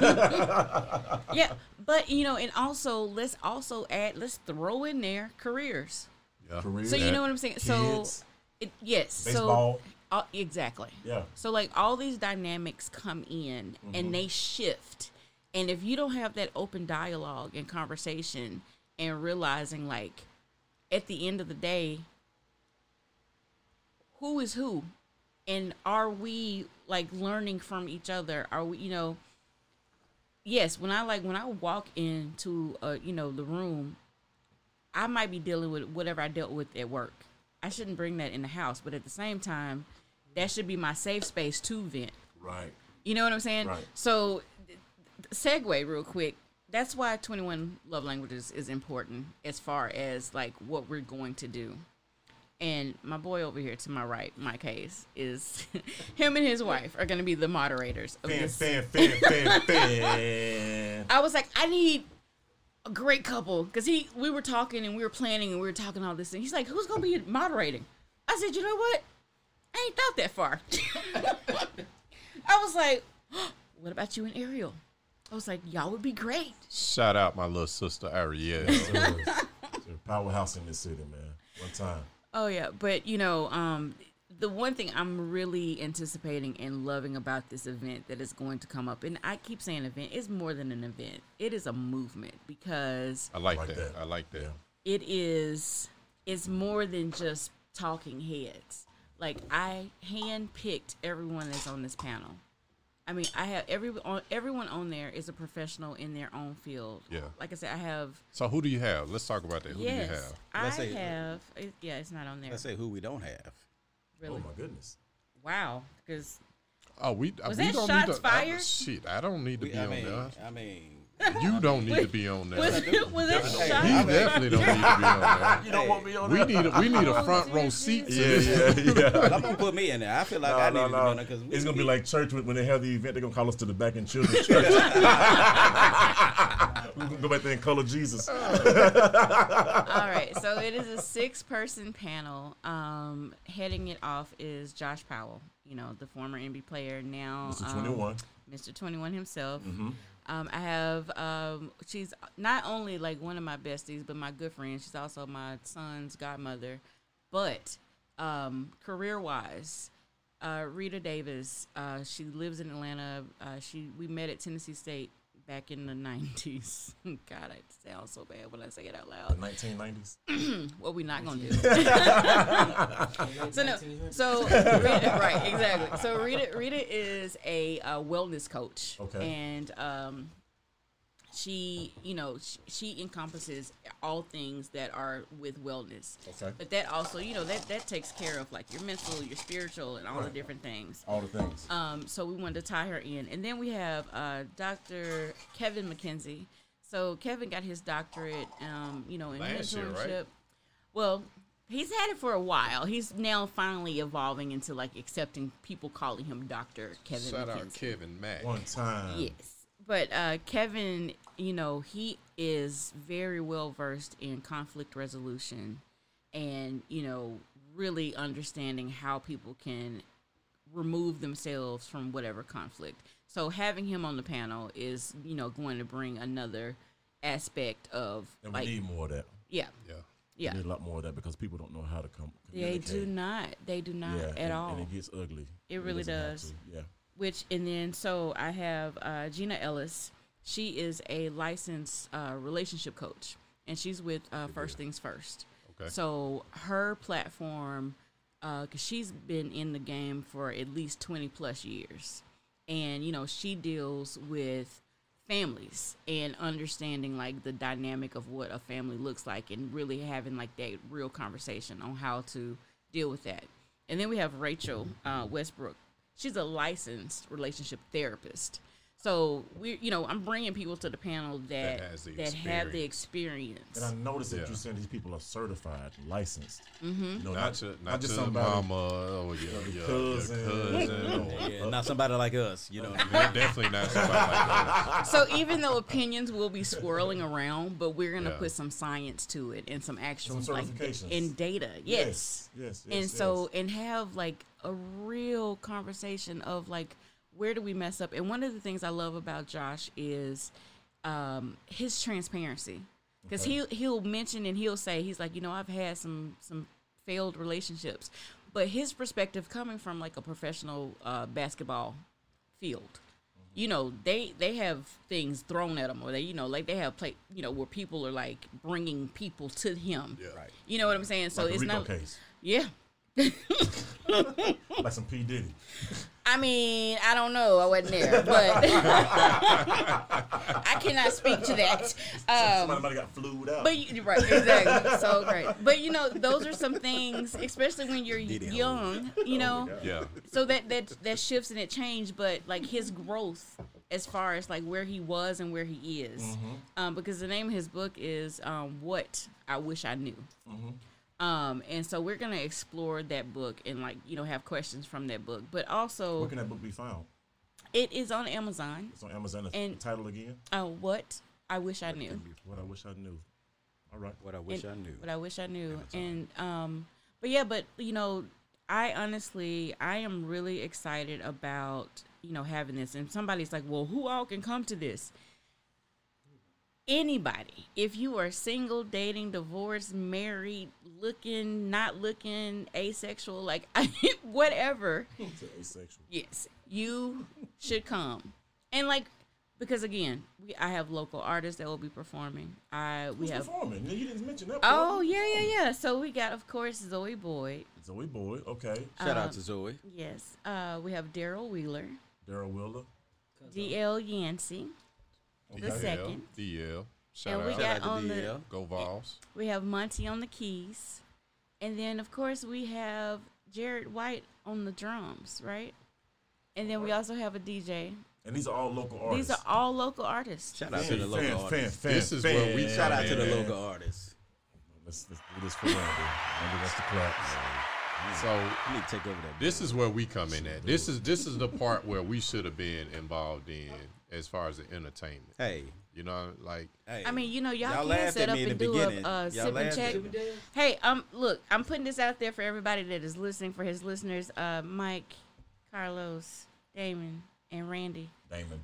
yeah. But you know, and also let's also add, let's throw in there careers. Yeah. Career, So you know what I'm saying? So kids, it, yes, baseball. so uh, exactly. Yeah. So like all these dynamics come in and they shift. And if you don't have that open dialogue and conversation and realizing like at the end of the day, who is who? And are we like learning from each other? Are we, you know, yes, when I like when I walk into uh, you know, the room, I might be dealing with whatever I dealt with at work. I shouldn't bring that in the house, but at the same time, that should be my safe space to vent. Right. You know what I'm saying? Right. So, th- th- segue real quick. That's why twenty-one Love Languages is important as far as like what we're going to do. And my boy over here to my right, Mike Hayes, is him and his wife are going to be the moderators of Fan, this. fan, fan, fan, fan. I was like, I need a great couple because he. We were talking and we were planning and we were talking all this, and he's like, "Who's gonna be moderating?" I said, "You know what? I ain't thought that far." I was like, "What about you and Ariel?" I was like, "Y'all would be great." Shout out my little sister Ariel. Powerhouse in this city, man. One time. Oh yeah, but you know, um, the one thing I'm really anticipating and loving about this event that is going to come up, and I keep saying event, is more than an event. It is a movement because I like, Like that. that. I like that. Yeah. it is it's more than just talking heads. Like I handpicked everyone that's on this panel. I mean, I have every everyone on there is a professional in their own field. Yeah. Like I said, I have So who do you have? Let's talk about that. Who do you yes, have? I Let's say- have. it- yeah, it's not on there. Let's say who we don't have. Really? Oh my goodness. Wow. Because Oh, we Was we that don't shots need to, fired? I, shit, I don't need to We, be I on mean, there. I mean, You don't need to be on there. was it was it Hey, shot? He I mean- definitely don't need to be on there. You don't want me on We there? need a, we need a Oh, front row seriously? seat to Yeah, this. yeah, yeah. I'm gonna put me in there. I feel like I need to be on there because It's gonna be like church when when they have the event. They're gonna call us to the back in children's church. We're gonna go back there and color Jesus. All right, so it is a six-person panel. Um, heading it off is Josh Powell, you know, the former N B A player, now Mister um, twenty-one. Mister twenty-one himself. Mm-hmm. Um, I have, um, she's not only like one of my besties, but my good friend. She's also my son's godmother. But um, career-wise, uh, Rita Davis, uh, she lives in Atlanta. Uh, she we met at Tennessee State back in the nineties. God, it sounds so bad when I say it out The loud. nineteen nineties. What we not gonna do? so no, so Rita, right, exactly. So Rita, Rita is a, uh wellness coach, Okay. and um, she, you know, she, she encompasses all things that are with wellness. Okay. But that also, you know, that that takes care of like your mental, your spiritual, and all the Right. different things. All the things. Um, so we wanted to tie her in. And then we have uh, Doctor Kevin McKenzie. So Kevin got his doctorate, um, you know, in Last year, mentorship. right? Well, he's had it for a while. He's now finally evolving into like accepting people calling him Doctor Kevin Shout McKenzie. out Kevin Mack. One time. Yes. But uh, Kevin, you know, he is very well versed in conflict resolution and, you know, really understanding how people can remove themselves from whatever conflict. So having him on the panel is, you know, going to bring another aspect of And we like, need more of that. yeah, Yeah. yeah. We need a lot more of that because people don't know how to come. They do not. They do not yeah, at and, all. And it gets ugly. It really doesn't have does. to. Yeah. Which, and then, so I have uh, Gina Ellis. She is a licensed uh, relationship coach, and she's with uh, First Things First. Okay. So her platform, because she's been in the game for at least twenty plus years. And, you know, she deals with families and understanding, like, the dynamic of what a family looks like and really having, like, that real conversation on how to deal with that. And then we have Rachel uh, Westbrook. She's a licensed relationship therapist. So we, you know, I'm bringing people to the panel that That has the that have the experience. And I noticed that Yeah. you're saying these people are certified, licensed. Mm-hmm. You know, Not to, not just to somebody. mama or your, your, your cousin. cousin. or, Yeah, not somebody like us, you know. They're definitely not somebody like that. So even though opinions will be swirling around, but we're gonna Yeah. put some science to it and some actual Some like certifications. and data. Yes. Yes. Yes. and yes, so and have like a real conversation of like where do we mess up. And one of the things I love about Josh is um, his transparency, because Okay. he he'll mention and he'll say he's like, you know, I've had some some failed relationships, but his perspective coming from like a professional uh, basketball field. You know, they they have things thrown at them, or they, you know, like they have play, you know, where people are like bringing people to him. Yeah. Right. You know what I'm saying? So like it's the Rico not, case, yeah. like some P Diddy. I mean, I don't know. I wasn't there, but I cannot speak to that. Somebody Um, might have got flued out. but you, right, exactly. So great. But you know, those are some things, especially when you're Diddy young. You know, Yeah. so that that that shifts and it changed, but like his growth as far as like where he was and where he is, Mm-hmm. um, because the name of his book is um, "What I Wish I Knew," Mm-hmm. um, and so we're gonna explore that book and like you know have questions from that book, but also Where can that book be found? it is on Amazon. It's on Amazon. The And- title again? Uh, what I wish I knew. What I wish I knew. All right. What I wish And- I knew. What I wish I knew. Amazon. And um, but yeah, but you know, I honestly, I am really excited about you know having this. And somebody's like, well, who all can come to this? Anybody. If you are single, dating, divorced, married, looking, not looking, asexual, like whatever. It's asexual. Yes, you should come. And like, because again, we I have local artists that will be performing. I we Who's have. performing? You didn't mention that. Oh part. yeah, yeah, yeah. So we got, of course, Zoe Boyd. Zoe Boyd. Okay. Shout um, out to Zoe. Yes. Uh, we have Daryl Wheeler, Daryl Wheeler. D L Yancey, the Okay. second, D L. Shout and we out. got Shout out to on D the L. Go Vols. we have Monty on the keys, and then of course we have Jared White on the drums, right? And then we also have a D J. And these are all local artists. These are all local artists. Shout out Fan, to the fan, local fan, artists. fan, This is fan. where we Shout out to the Man. local artists. Let's, let's do this for Randy. Randy wants to clap. So You need to take over that. this is where we come in at. This is this is the part where we should have been involved in as far as the entertainment. Hey, You know, like Hey, I mean, you know, y'all, y'all can laughed set at up me in and the do a beginning. uh, Y'all sip and laughed check. at me. Hey, um, look, I'm putting this out there for everybody that is listening, for his listeners, uh, Mike, Carlos, Damon, and Randy. Damon.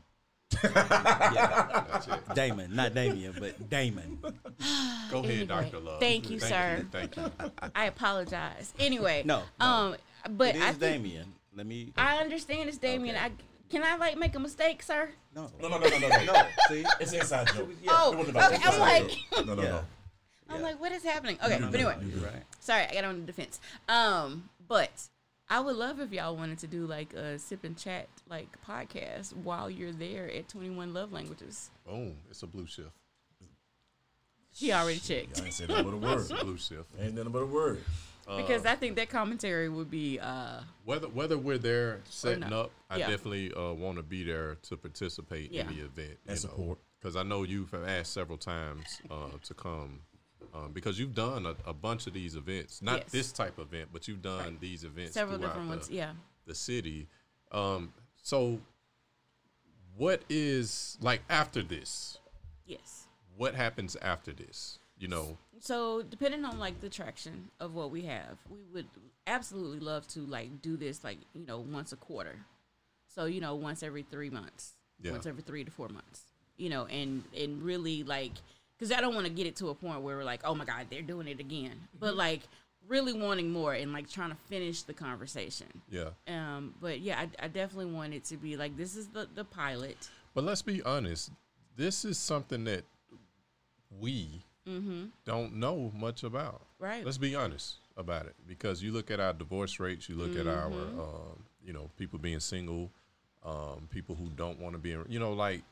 Yeah. that's it. Damon, not Damien, but Damon. Go ahead, Anyway, Doctor Love. thank you, thank sir. You, thank you. I apologize. Anyway, No, no. um, but It is I think, Damien. Let me. I understand it's Damien. Okay. I can I like make a mistake, sir? No, No, no, no, no, no, no. no. See, It's an inside joke. Oh, It wasn't about okay. that. I'm like, No, no, Yeah. no. I'm Yeah. like, what is happening? Okay, No, no, but no, anyway, you're right. sorry, I got on the defense. Um, but I would love if y'all wanted to do like a sip and chat like podcast while you're there at twenty-one Love Languages. Boom, it's a blue shift. He already checked. I ain't say nothing but a word. It's a blue shift. Ain't nothing but a word. Because I think that commentary would be uh Whether whether we're there setting no. up, I Yeah. definitely uh, want to be there to participate Yeah. in the event And support. Because I know you've asked several times uh, to come um, because you've done a, a bunch of these events, not Yes. this type of event, but you've done Right. these events several throughout different the, ones. Yeah. the city. Um, so, what is like after this? Yes. What happens after this? You know, So depending on like the traction of what we have, we would absolutely love to like do this like, you know, once a quarter. So, you know, once every three months. Yeah. Once every three to four months. You know, and and really like, because I don't want to get it to a point where we're like, oh my God, they're doing it again. But like really wanting more and like trying to finish the conversation. yeah. Um, but yeah, I, I definitely want it to be like, this is the, the pilot. But let's be honest. This is something that we don't know much about. Right. Let's be honest about it, because you look at our divorce rates, you look at our, um, you know, people being single, um, people who don't want to be, in, you know, like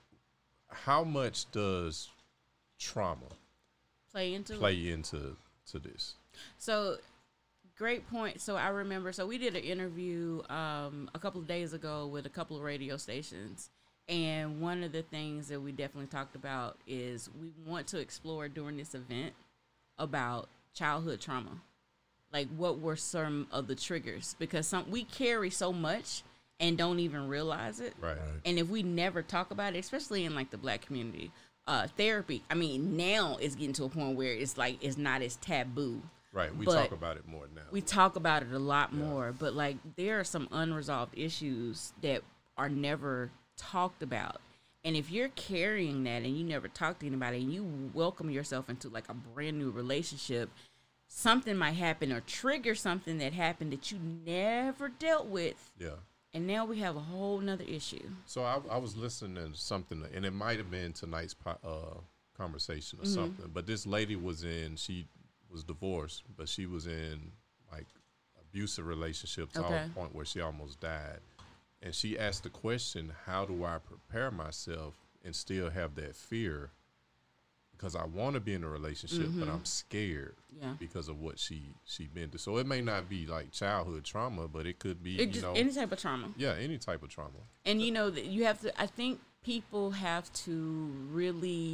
how much does trauma Play into it. play into to this? So, great point. So I remember. So we did an interview um, a couple of days ago with a couple of radio stations, and one of the things that we definitely talked about is we want to explore during this event about childhood trauma, like what were some of the triggers, because some we carry so much and don't even realize it. Right. And if we never talk about it, especially in like the Black community, uh, therapy, I mean, now it's getting to a point where it's like it's not as taboo. Right. We But talk about it more now. We talk about it a lot more, but like there are some unresolved issues that are never talked about. And if you're carrying that and you never talk to anybody and you welcome yourself into like a brand new relationship, something might happen or trigger something that happened that you never dealt with. yeah. And now we have a whole nother issue. So I, I was listening to something, and it might have been tonight's po- uh, conversation or Mm-hmm. something. But this lady was in, she was divorced, but she was in like abusive relationships to Okay. a point where she almost died. And she asked the question, how do I prepare myself and still have that fear? Because I want to be in a relationship, but I'm scared Mm-hmm. Yeah. because of what she she been through. So it may not be like childhood trauma, but it could be, It you just know, any type of trauma. yeah, any type of trauma. And you know that you have to, I think people have to really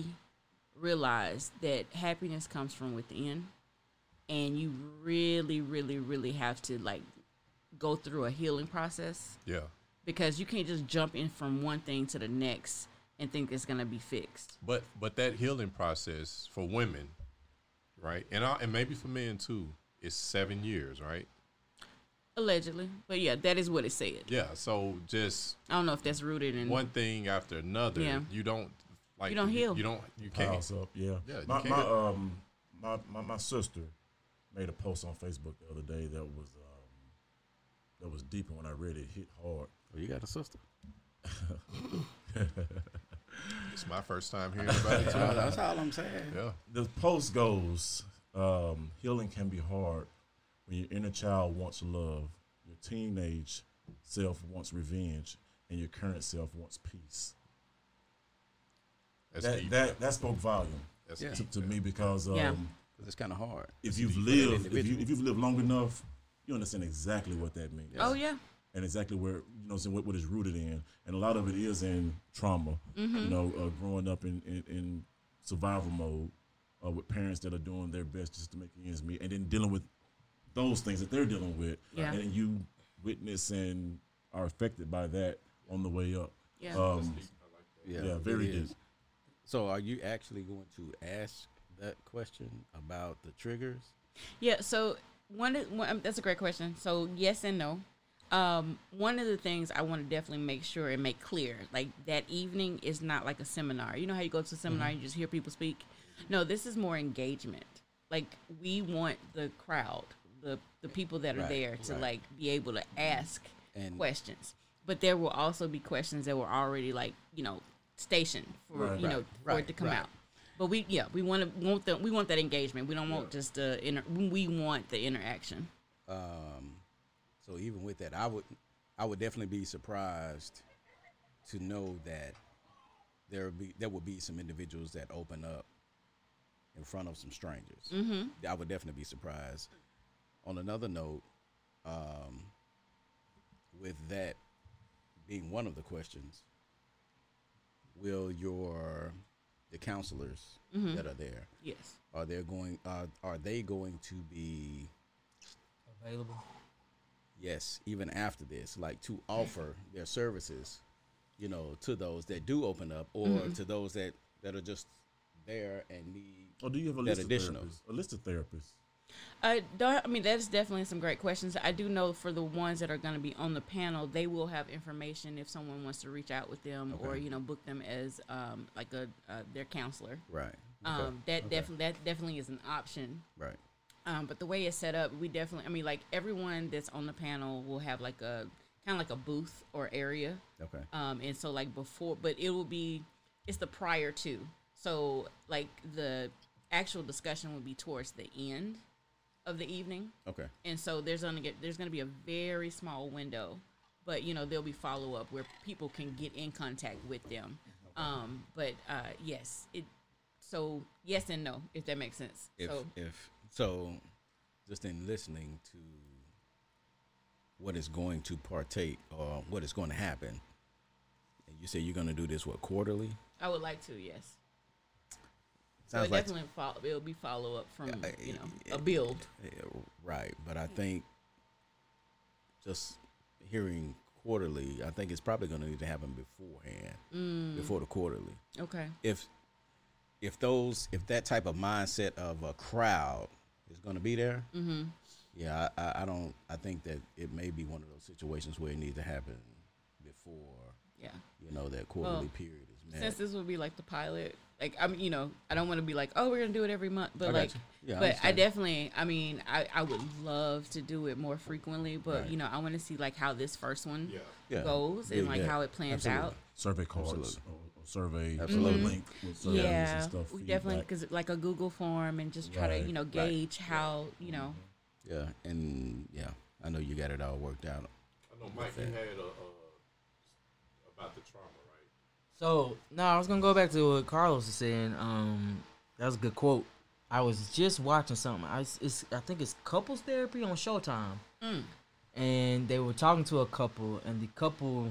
realize that happiness comes from within, and you really really really have to like go through a healing process, Yeah. because you can't just jump in from one thing to the next and think it's going to be fixed. But but that healing process for women, right, and I, and maybe for men too, is seven years, right? Allegedly. But yeah, that is what it said. Yeah. So just I don't know if that's rooted in one thing after another, Yeah. you don't like You don't heal. You don't. You can't. Piles up, yeah. Yeah, you my, can't. my um my, my my sister made a post on Facebook the other day that was um that was deep, and when I read it, it hit hard. Oh, you got a sister? It's my first time hearing about it too. That's all I'm saying. Yeah. The post goes, um, healing can be hard when your inner child wants love, your teenage self wants revenge, and your current self wants peace. That's That deep. that that spoke volume That's Yeah. to, deep. to me, because um, Yeah. It's kind of hard. if It's you've for that lived if, you, individual. if you've lived long enough, you understand exactly what that means. Oh yeah. And exactly where, you know, so what, what it's rooted in, and a lot of it is in trauma. Mm-hmm. You know, uh, growing up in, in, in survival mode, uh, with parents that are doing their best just to make ends meet, and then dealing with those things that they're dealing with, Yeah. and you witness and are affected by that on the way up. Yeah. Um, Yeah, yeah, very it deep. is. So, are you actually going to ask that question about the triggers? Yeah. So one, of- one that's a great question. So yes and no. Um, one of the things I want to definitely make sure and make clear, like that evening is not like a seminar. You know how you go to a seminar and you just hear people speak? No, this is more engagement. Like we want the crowd, the the people that are Right, there to right. like be able to ask And- questions. But there will also be questions that were already like, you know, stationed for Right. you know Right, for it right, to come right. out. But we yeah, we want to want the we want that engagement. We don't want just the inter, we want the interaction. Um, so even with that, I would, I would definitely be surprised to know that there would be there would be some individuals that open up in front of some strangers. Mm-hmm. I would definitely be surprised. On another note, um, with that being one of the questions, will your the counselors that are there Yes. are they going uh, are they going to be Available. yes, even after this, like to offer their services, you know, to those that do open up or to those that, that are just there and need. Or do you have a That list of additional. therapists? A list of therapists. I don't. I mean, that's definitely some great questions. I do know for the ones that are going to be on the panel, they will have information if someone wants to reach out with them or Okay. you know book them as um like a uh, their counselor. Right. Um, that Okay. definitely that definitely is an option. Right. Um, but the way it's set up, we definitely. I mean, like everyone that's on the panel will have like a kind of like a booth or area. Okay. Um, and so like before, but it will be, it's the prior to. So like the actual discussion will be towards the end of the evening. Okay. And so there's gonna get there's gonna be a very small window, but you know there'll be follow up where people can get in contact with them. Um, but uh, yes, it. So yes and no, if that makes sense. If so if so, just in listening to what is going to partake or what is going to happen, and you say you're going to do this what quarterly? I would like to, yes. So Sounds it like definitely follow, it'll be follow up from Uh, you know yeah, a build. yeah, right, but I think just hearing quarterly, I think it's probably going to need to happen beforehand, before the quarterly. Okay. If if those if that type of mindset of a crowd is going to be there, Mm-hmm. yeah, I, I, I don't. I think that it may be one of those situations where it needs to happen before Yeah. you know that quarterly Well, period is met. Since this would be like the pilot, like I mean, you know, I don't want to be like, oh, we're gonna do it every month, but I got like, you. Yeah, I but I understand. definitely, I mean, I, I would love to do it more frequently, but Right. you know, I want to see like how this first one Yeah. Yeah. goes and Yeah, like yeah. how it plans Absolutely. out. Survey cards, Absolutely. or, or survey, Absolutely. link with surveys Yeah, and stuff. we definitely feedback. because like a Google form and just try Right, to you know right. gauge how you know. Yeah, and yeah, I know you got it all worked out. I know, Mike, you had a uh, about the trauma, right? So no, I was gonna go back to what Carlos was saying. Um, that was a good quote. I was just watching something. I it's, it's I think it's couples therapy on Showtime, Mm. and they were talking to a couple, and the couple,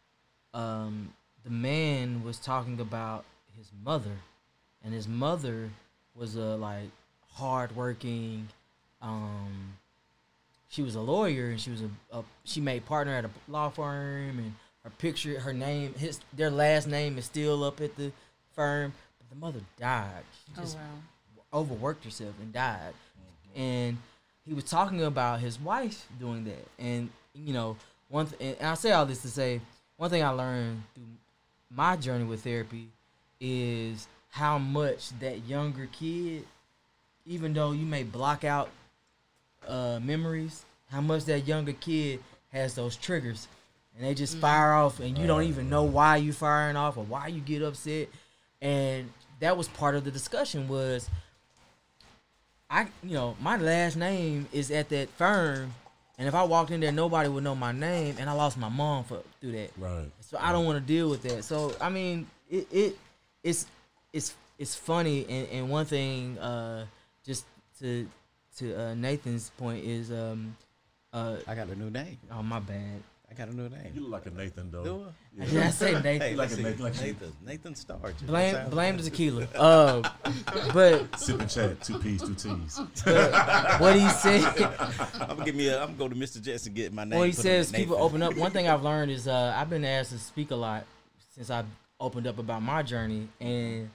um, the man was talking about his mother, and his mother was a like hardworking. Um, she was a lawyer, and she was a, a she made partner at a law firm, and her picture, her name, his their last name is still up at the firm. But the mother died. She Oh just wow. overworked herself and died. And he was talking about his wife doing that. And you know, one th- and I say all this to say one thing I learned through my journey with therapy is how much that younger kid, even though you may block out uh, memories, how much that younger kid has those triggers, and they just fire off, and you don't even know why you firing off or why you get upset. And that was part of the discussion was, I, you know, my last name is at that firm, and if I walked in there, nobody would know my name, and I lost my mom for through that. Right. So I don't want to deal with that. So I mean, it, it it's it's it's funny, and, and one thing, uh, just to to uh, Nathan's point is, um, uh, I got a new name. oh my bad. I got a new name. You look like a Nathan though. Do I? Did I say Nathan? Hey, Like like a Nathan, like you. Nathan, Nathan Starr. Blame blame the tequila. Uh, but Sip and chat, two P's, two T's. what he said, I'm gonna give me. A, I'm gonna go to Mister Jets and get my name. what he put on says, it, people Nathan. open up. One thing I've learned is uh, I've been asked to speak a lot since I opened up about my journey, and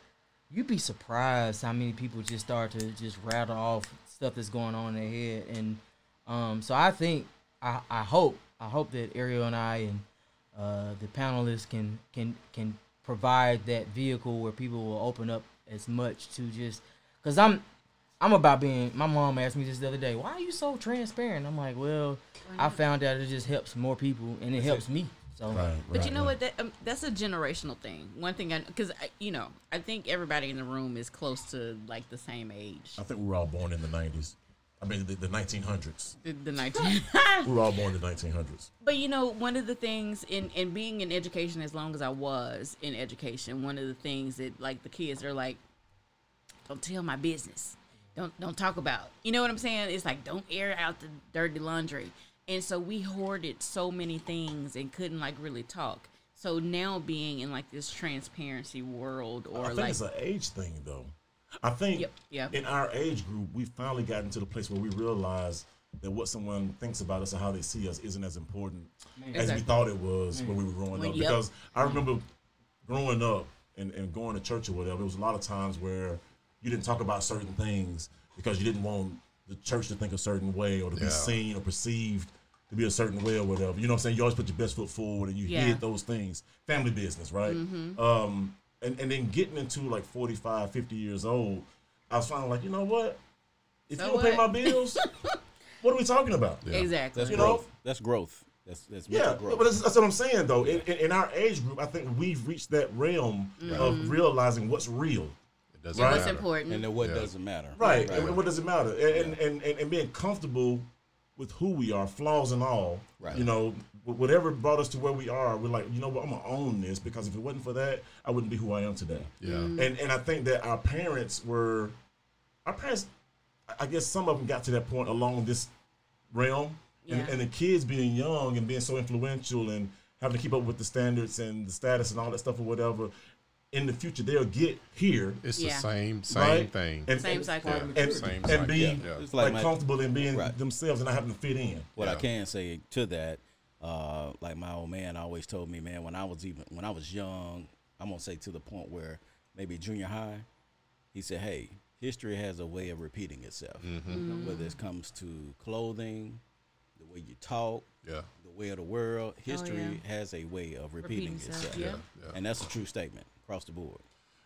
you'd be surprised how many people just start to just rattle off stuff that's going on in their head. And um, so I think, I, I hope, I hope that Ariel and I and uh, the panelists can can can provide that vehicle where people will open up as much to just, because I'm I'm about being, my mom asked me this the other day, why are you so transparent? I'm like, well, I found out it just helps more people and it helps me. So, Right, But right, you know right. what? That um, that's a generational thing. One thing, I because you know, I think everybody in the room is close to like the same age. I think we were all born in the nineties. I mean, the, the nineteen hundreds. The, the nineteen. We were all born in the nineteen hundreds. But you know, one of the things in in being in education, as long as I was in education, one of the things that like the kids are like, don't tell my business. Don't don't talk about. You know what I'm saying? It's like don't air out the dirty laundry. And so we hoarded so many things and couldn't like really talk. So now being in like this transparency world, or I think like it's an age thing, though. I think Yep, yep. in our age group, we finally gotten to the place where we realize that what someone thinks about us or how they see us isn't as important as we Exactly. thought it was when we were growing When- up. yep. Because I remember growing up and, and going to church or whatever, there was a lot of times where you didn't talk about certain things because you didn't want the church to think a certain way or to Yeah. be seen or perceived to be a certain way or whatever. You know what I'm saying? You always put your best foot forward and you Yeah. hid those things. Family business, right? Mm-hmm. Um, and, and then getting into like forty-five, fifty years old, I was finally like, you know what? If So you don't pay my what? bills, what are we talking about? Yeah. exactly. That's You know? growth. That's growth. That's that's Yeah, mental growth. but that's, that's what I'm saying, though. In, in, in our age group, I think we've reached that realm of realizing what's real. It doesn't Right. What's matter. important? and then what Yeah. doesn't matter. Right. Right. And what does it matter? And, and, and, and, and being comfortable with who we are, flaws and all. Right. You know, wh- whatever brought us to where we are, we're like, you know what, I'm going to own this, because if it wasn't for that, I wouldn't be who I am today. Yeah. Mm-hmm. And and I think that our parents were, our parents, I guess some of them got to that point along this realm. And, Yeah. and the kids being young and being so influential and having to keep up with the standards and the status and all that stuff or whatever, in the future they'll get here. It's Yeah. the same same Right. thing. And, Same and, cycle. Yeah. and, Same and cycle. be Yeah. It's like, like my- comfortable in being Right. themselves and not having to fit in. What I Yeah. can say to that, uh, like my old man always told me, man, when I was even when I was young, I'm gonna say to the point where maybe junior high, he said, hey, history has a way of repeating itself. Mm-hmm. Whether it comes to clothing, the way you talk, Yeah. the way of the world, history Oh, yeah. has a way of repeating, Repeating itself, itself. yeah. Yeah. And that's a true statement across the board.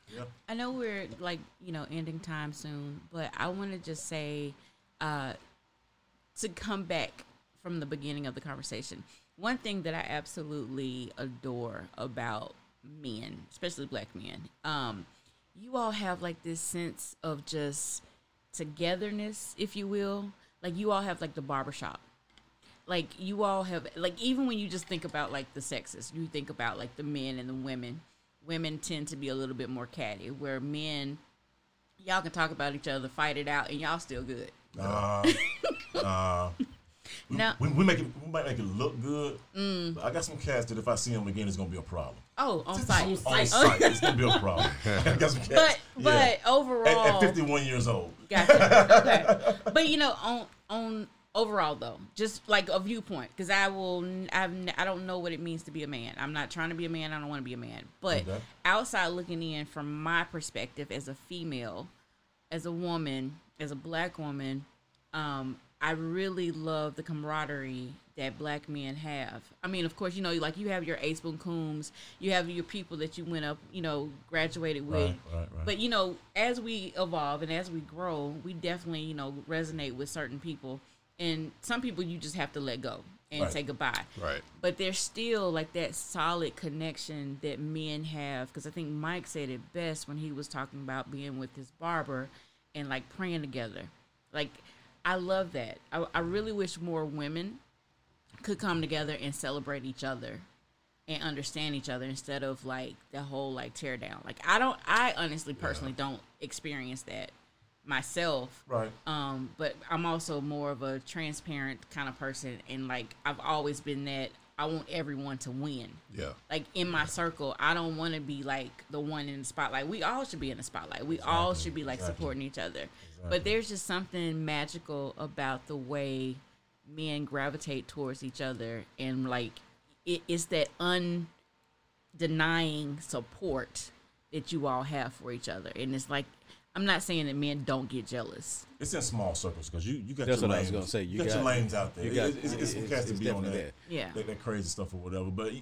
I know we're like, you know, ending time soon, but I want to just say, uh, to come back from the beginning of the conversation, one thing that I absolutely adore about men, especially black men, um, you all have like this sense of just togetherness, if you will. Like you all have like the barbershop. Like you all have like, even when you just think about like the sexes, you think about like the men and the women. Women tend to be a little bit more catty, where men, y'all can talk about each other, fight it out, and y'all still good. Uh, uh, we, Now- we, we make it, we might make it look good, but I got some cats that if I see them again, it's gonna be a problem. Oh, on site. On site, it's gonna be a problem. I got some cats. But but yeah. overall, at, at fifty-one years old. Gotcha. Okay. But you know, on on overall though, just like a viewpoint, because I will, I've, I don't know what it means to be a man. I'm not trying to be a man. I don't want to be a man. But Okay. outside looking in, from my perspective as a female, as a woman, as a black woman, um, I really love the camaraderie that black men have. I mean, of course, you know, like you have your Ace Boone Coombs, you have your people that you went up, you know, graduated with. Right, right, right. But you know, as we evolve and as we grow, we definitely, you know, resonate with certain people, and some people you just have to let go and Right. say goodbye. Right. But there's still like that solid connection that men have, because I think Mike said it best when he was talking about being with his barber and like praying together. Like, I love that. I, I really wish more women could come together and celebrate each other and understand each other, instead of like the whole like tear down. Like I don't, I honestly personally don't experience that myself. Right. Um, but I'm also more of a transparent kind of person, and like I've always been that. I want everyone to win. Yeah. Like in my circle, I don't want to be like the one in the spotlight. We all should be in the spotlight. We all should be like exactly. supporting each other. But there's just something magical about the way men gravitate towards each other, and like it, it's that undenying support that you all have for each other. And it's like, I'm not saying that men don't get jealous. It's in small circles because you, you got That's your what I lanes. was gonna say. You, You got, got- your lanes out there. you got- It- it's, it's some it's- cats to it's be on definitely that, that. Yeah. that, that crazy stuff or whatever. But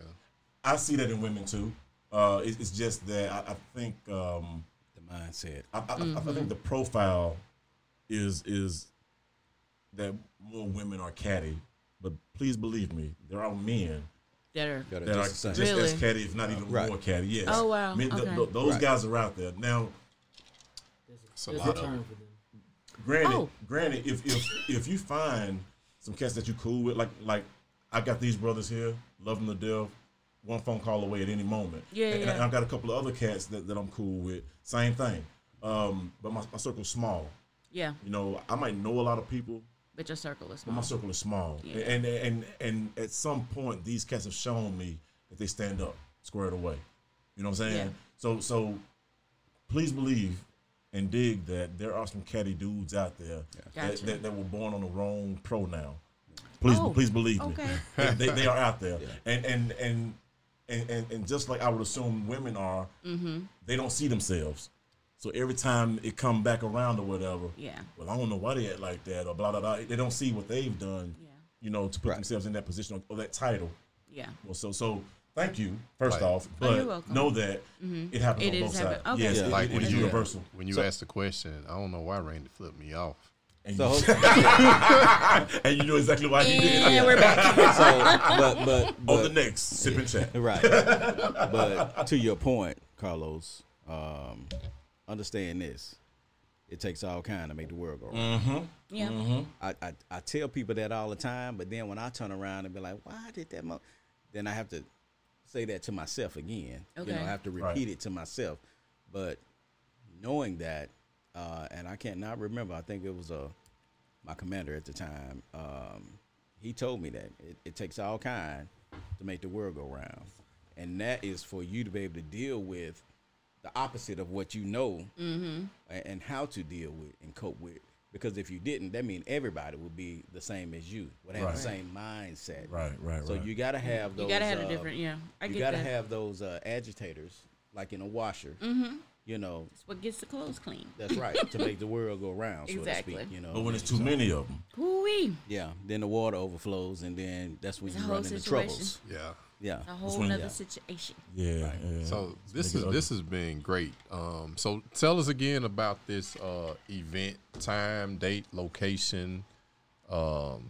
I see that in women too. Uh, it, it's just that I, I think um, The mindset. I, I, Mm-hmm. I think the profile is is that more women are catty. But please believe me, there are men That are Got it that are just the just same. Really? as catty, if not even Right. more catty. Yes. Oh, wow. Men, th- Okay. th- those Right. guys are out there now. It's a There's lot a of term them. for them. Granted, Oh. granted, if if if you find some cats that you cool with, like like I got these brothers here, love them to death, one phone call away at any moment. Yeah, and, yeah. and I've got a couple of other cats that, that I'm cool with. Same thing. Um, but my, my circle's small. yeah, You know, I might know a lot of people, but your circle is but my small. circle is small. Yeah. And, and and at some point, these cats have shown me that they stand up, squared away. You know what I'm saying? Yeah. So so, please believe and dig that there are some catty dudes out there that, Gotcha. that, that were born on the wrong pronoun. Please Oh, please believe me. okay. They, they, they are out there. And, and and and and and just like I would assume women are, Mm-hmm. they don't see themselves. So every time it come back around or whatever, Yeah. well, I don't know why they act like that or blah blah blah. They don't see what they've done, Yeah. you know, to put Right. themselves in that position or, or that title. Yeah. Well, so so thank you first Right. off, Oh, but you're welcome. know that it happens It on is both sides. happen- okay. Yes, Yeah. it- Like it when is you, universal. when you So- asked the question, I don't know why Randy flipped me off. And, So, you, and you know exactly why he did. And we're back. so but but On but the next sip and chat. right. But to your point, Carlos, um, understand this: it takes all kind to make the world go round. Mm-hmm. Yeah. I, I I tell people that all the time, but then when I turn around and be like, "Why did that?" Mo-? Then I have to say that to myself again. You know, Okay. I have to repeat Right. it to myself. But knowing that, uh, and I can't not remember. I think it was a my commander at the time. Um, he told me that it, it takes all kind to make the world go round, and that is for you to be able to deal with the opposite of what you know Mm-hmm. a- and how to deal with and cope with. Because if you didn't, that means everybody would be the same as you, would have Right. the same mindset. Right, right, So right. you got to have those. You gotta have uh, a different. Yeah. I you get got to that. have those uh, agitators, like in a washer. Mm-hmm. You know, It's what gets the clothes clean. that's right, to make the world go round, so Exactly. to speak. You know, But when it's too many of them, Hoo-wee. yeah, then the water overflows, and then that's when It's you a run whole into situation. troubles. Yeah. Yeah, A whole when- nother yeah. situation. yeah. Right. yeah. So this make is it this has been great. Um, so tell us again about this uh, event, time, date, location, um,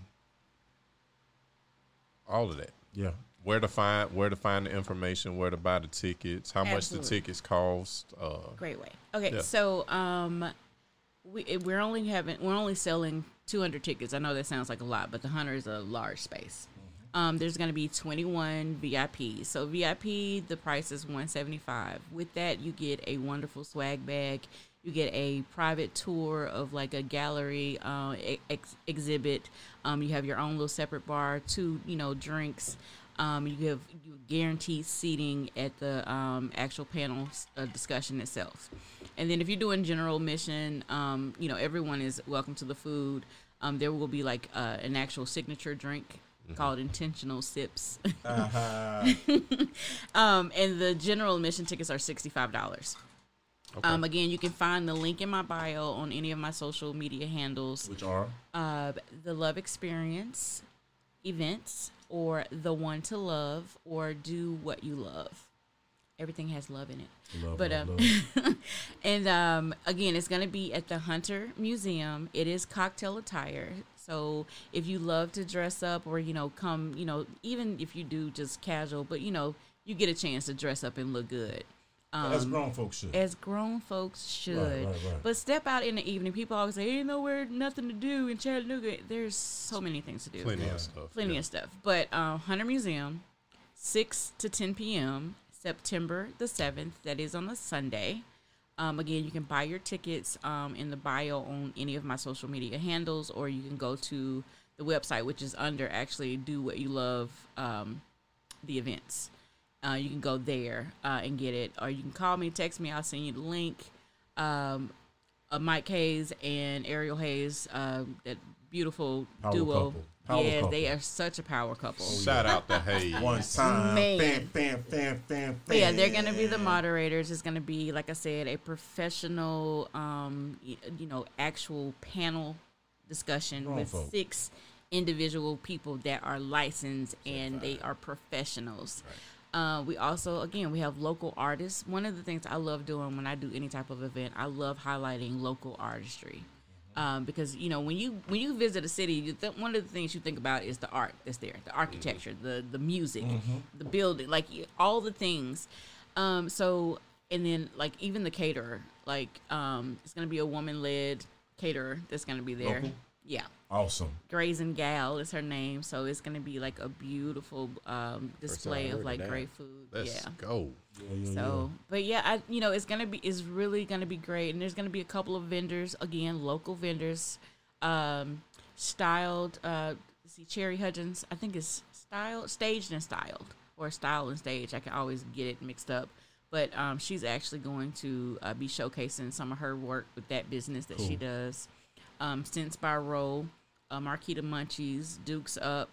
all of that. yeah. Where to find where to find the information, where to buy the tickets, how much the Absolutely. tickets cost. Uh, Great way. Okay, Yeah. so um, we we're only having we're only selling two hundred tickets. I know that sounds like a lot, but the Hunter is a large space. Um, there's going to be twenty-one V I Ps. So V I P, the price is one seventy-five. With that, you get a wonderful swag bag. You get a private tour of like a gallery uh, ex- exhibit. Um, you have your own little separate bar, two you know drinks. Um, you have you guaranteed seating at the um, actual panel uh, discussion itself. And then if you're doing general admission, um, you know, everyone is welcome to the food. Um, there will be like uh, an actual signature drink called Intentional Sips. Uh-huh. um, and the general admission tickets are sixty-five dollars. okay. Um, again, you can find the link in my bio on any of my social media handles. Which are Uh, the Love Experience events, or The One to Love, or Do What You Love. Everything has love in it. love, But love, um, love. and um, again, it's going to be at the Hunter Museum. It is cocktail attire. So if you love to dress up, or, you know, come, you know, even if you do just casual, but, you know, you get a chance to dress up and look good. Um, As grown folks should. as grown folks should. Right, right, right. But step out in the evening. People always say, ain't nowhere, nothing to do in Chattanooga. There's so many things to do. Plenty of stuff. Plenty yeah. of stuff. But uh, Hunter Museum, six to ten p.m., September the seventh. That is on a Sunday. Um, again, you can buy your tickets um, in the bio on any of my social media handles, or you can go to the website, which is under actually Do What You Love, um, the events. Uh, you can go there uh, and get it, or you can call me, text me. I'll send you the link. Um, uh, Mike Hayes and Ariel Hayes, uh, that beautiful Power duo. couple. Power yes, couple. they are such a power couple. Shout out to Hayes. One time, Man. fan, fan, fan, fan, But yeah, they're fan. gonna be the moderators. It's gonna be, like I said, a professional, um, y- you know, actual panel discussion Grown with folk. six individual people that are licensed and they are professionals. Uh, we also, again, we have local artists. One of the things I love doing when I do any type of event, I love highlighting local artistry. Um, because you know when you when you visit a city, you th- one of the things you think about is the art that's there, the architecture, the the music, the building, like y- all the things. Um, so and then like even the caterer, like um, it's gonna be a woman led caterer that's gonna be there. Local? Yeah, Awesome. Grazen Gal is her name, so it's gonna be like a beautiful um, display heard of of like that. great food. Let's yeah. go. Yeah, yeah, So, but yeah, I you know it's gonna be it's really gonna be great, and there's gonna be a couple of vendors again, local vendors, um, styled. Uh, see, Cherry Hudgens, I think it's styled, staged and styled, or style and stage. I can always get it mixed up, but um, she's actually going to uh, be showcasing some of her work with that business that she Cool. does. Um, Sense by Roll, uh, Marquita Munchies, Dukes Up,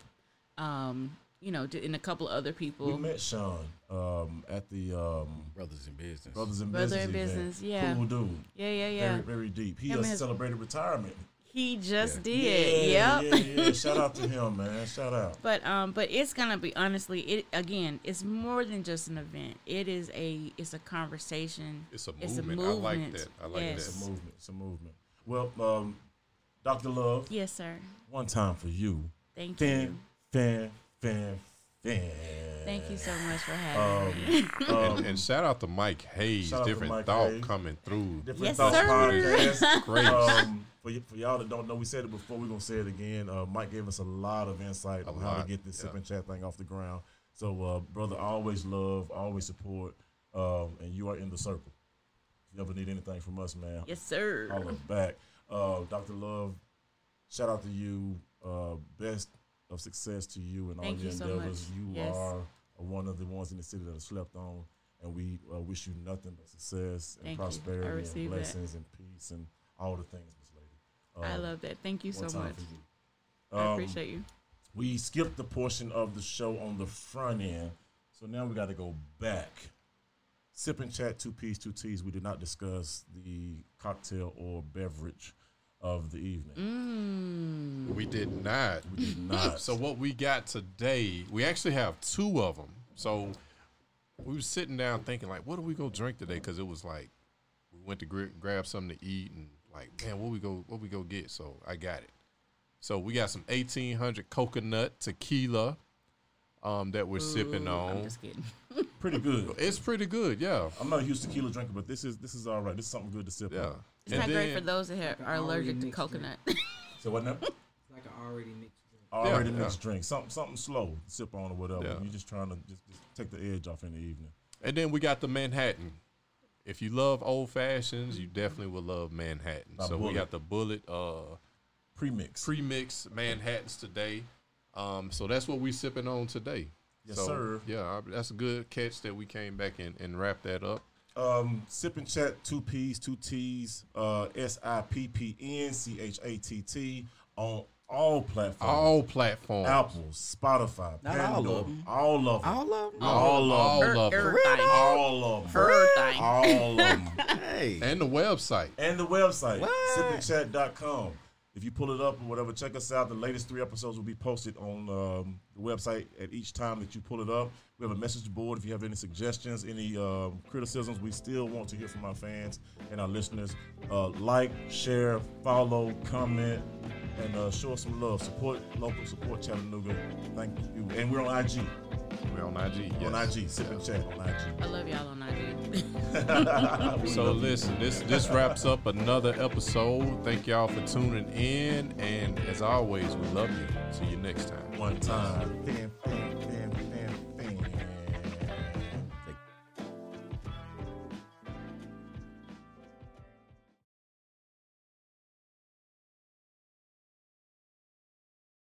um, you know, and a couple of other people. We met Sean um, at the um, Brothers in business. Brothers in Brother Business in event. Business, yeah. Cool dude. Yeah, yeah, yeah. Very, very deep. He Him has and his- celebrated retirement. He just Yeah. did. Yeah, yep. yeah, yeah. Shout out to him, man. Shout out. But um, but it's gonna be honestly, it again, it's more than just an event. It is a, it's a conversation. It's a It's a movement. I like movement. that. I like Yes. It's that. a movement. It's a movement. Well, um, Doctor Love, Yes, sir. one time for you. Thank Fan, you. fan, fan, fan. Thank you so much for having me. Um, And, um, and shout out to Mike Hayes. Shout out to Different Mike thought Hayes. coming through. Different Yes, Thoughts sir. podcast. Great. Um, for, y- for y'all that don't know, we said it before. We're gonna say it again. Uh, Mike gave us a lot of insight A on how to lot, get this yeah. sip and chat thing off the ground. So, uh, brother, always love, always support, um, and you are in the circle. If you ever need anything from us, man, Yes, sir. holler back. Uh, Doctor Love, shout out to you. Uh, best of success to you and all Thank your you so endeavors. much. You Yes. are one of the ones in the city that have slept on, and we uh, wish you nothing but success and Thank you. I prosperity and receive that. blessings and peace and all the things, Miss Lady. I Um, love that. Thank you so one time much. for you. I Um, appreciate you. We skipped the portion of the show on the front end, so now we got to go back. Sip and chat, two P's, two T's. We did not discuss the cocktail or beverage of the evening. Mm. We did not. We did not. So what we got today, we actually have two of them. So we were sitting down thinking, like, what are we gonna drink today? Because it was like we went to gra- grab something to eat, and like, man, what we go, what we go get? So I got it. So we got some eighteen hundred coconut tequila um, that we're sipping Ooh, I'm on. just kidding. Pretty good. It's pretty good, yeah, I'm not a huge tequila drinker, but this is this is all right. This is something good to sip yeah. on. It's And not great then- for those that have, are already allergic to mixed coconut. So what now? It's like an already mixed drink. Already Yeah, mixed drink. Something something slow. to Sip on or whatever. Yeah. You're just trying to just, just take the edge off in the evening. And then we got the Manhattan. If you love old fashions, you definitely will love Manhattan. By so we Bullet. got the Bullet uh, Pre-mix. pre-mix Manhattans today. Um, so that's what we sipping on today. Yes, so, sir. Yeah, I- that's a good catch that we came back and, and wrapped that up. Um, Sip and Chat, two P's, two T's, uh, S I P P N C H A T T on all platforms. All platforms. Apple, Spotify, Not all Pandora, of 'em. all of them. All of them. All of all them. of them. Everything. All of them. Everything. All of them. Hey. And the website. And the website, What? sip and chat dot com. If you pull it up or whatever, check us out. The latest three episodes will be posted on um, the website at each time that you pull it up. We have a message board. If you have any suggestions, any um, criticisms, we still want to hear from our fans and our listeners. Uh, like, share, follow, comment, and uh, show us some love. Support local, support Chattanooga. Thank you. And we're on I G. We're on I G. Yes. On I G. Sip and chat on I I love y'all on I G. G. So listen, this this wraps up another episode. Thank y'all for tuning in, and as always, we love you. See you next time. One time. Fan, fan,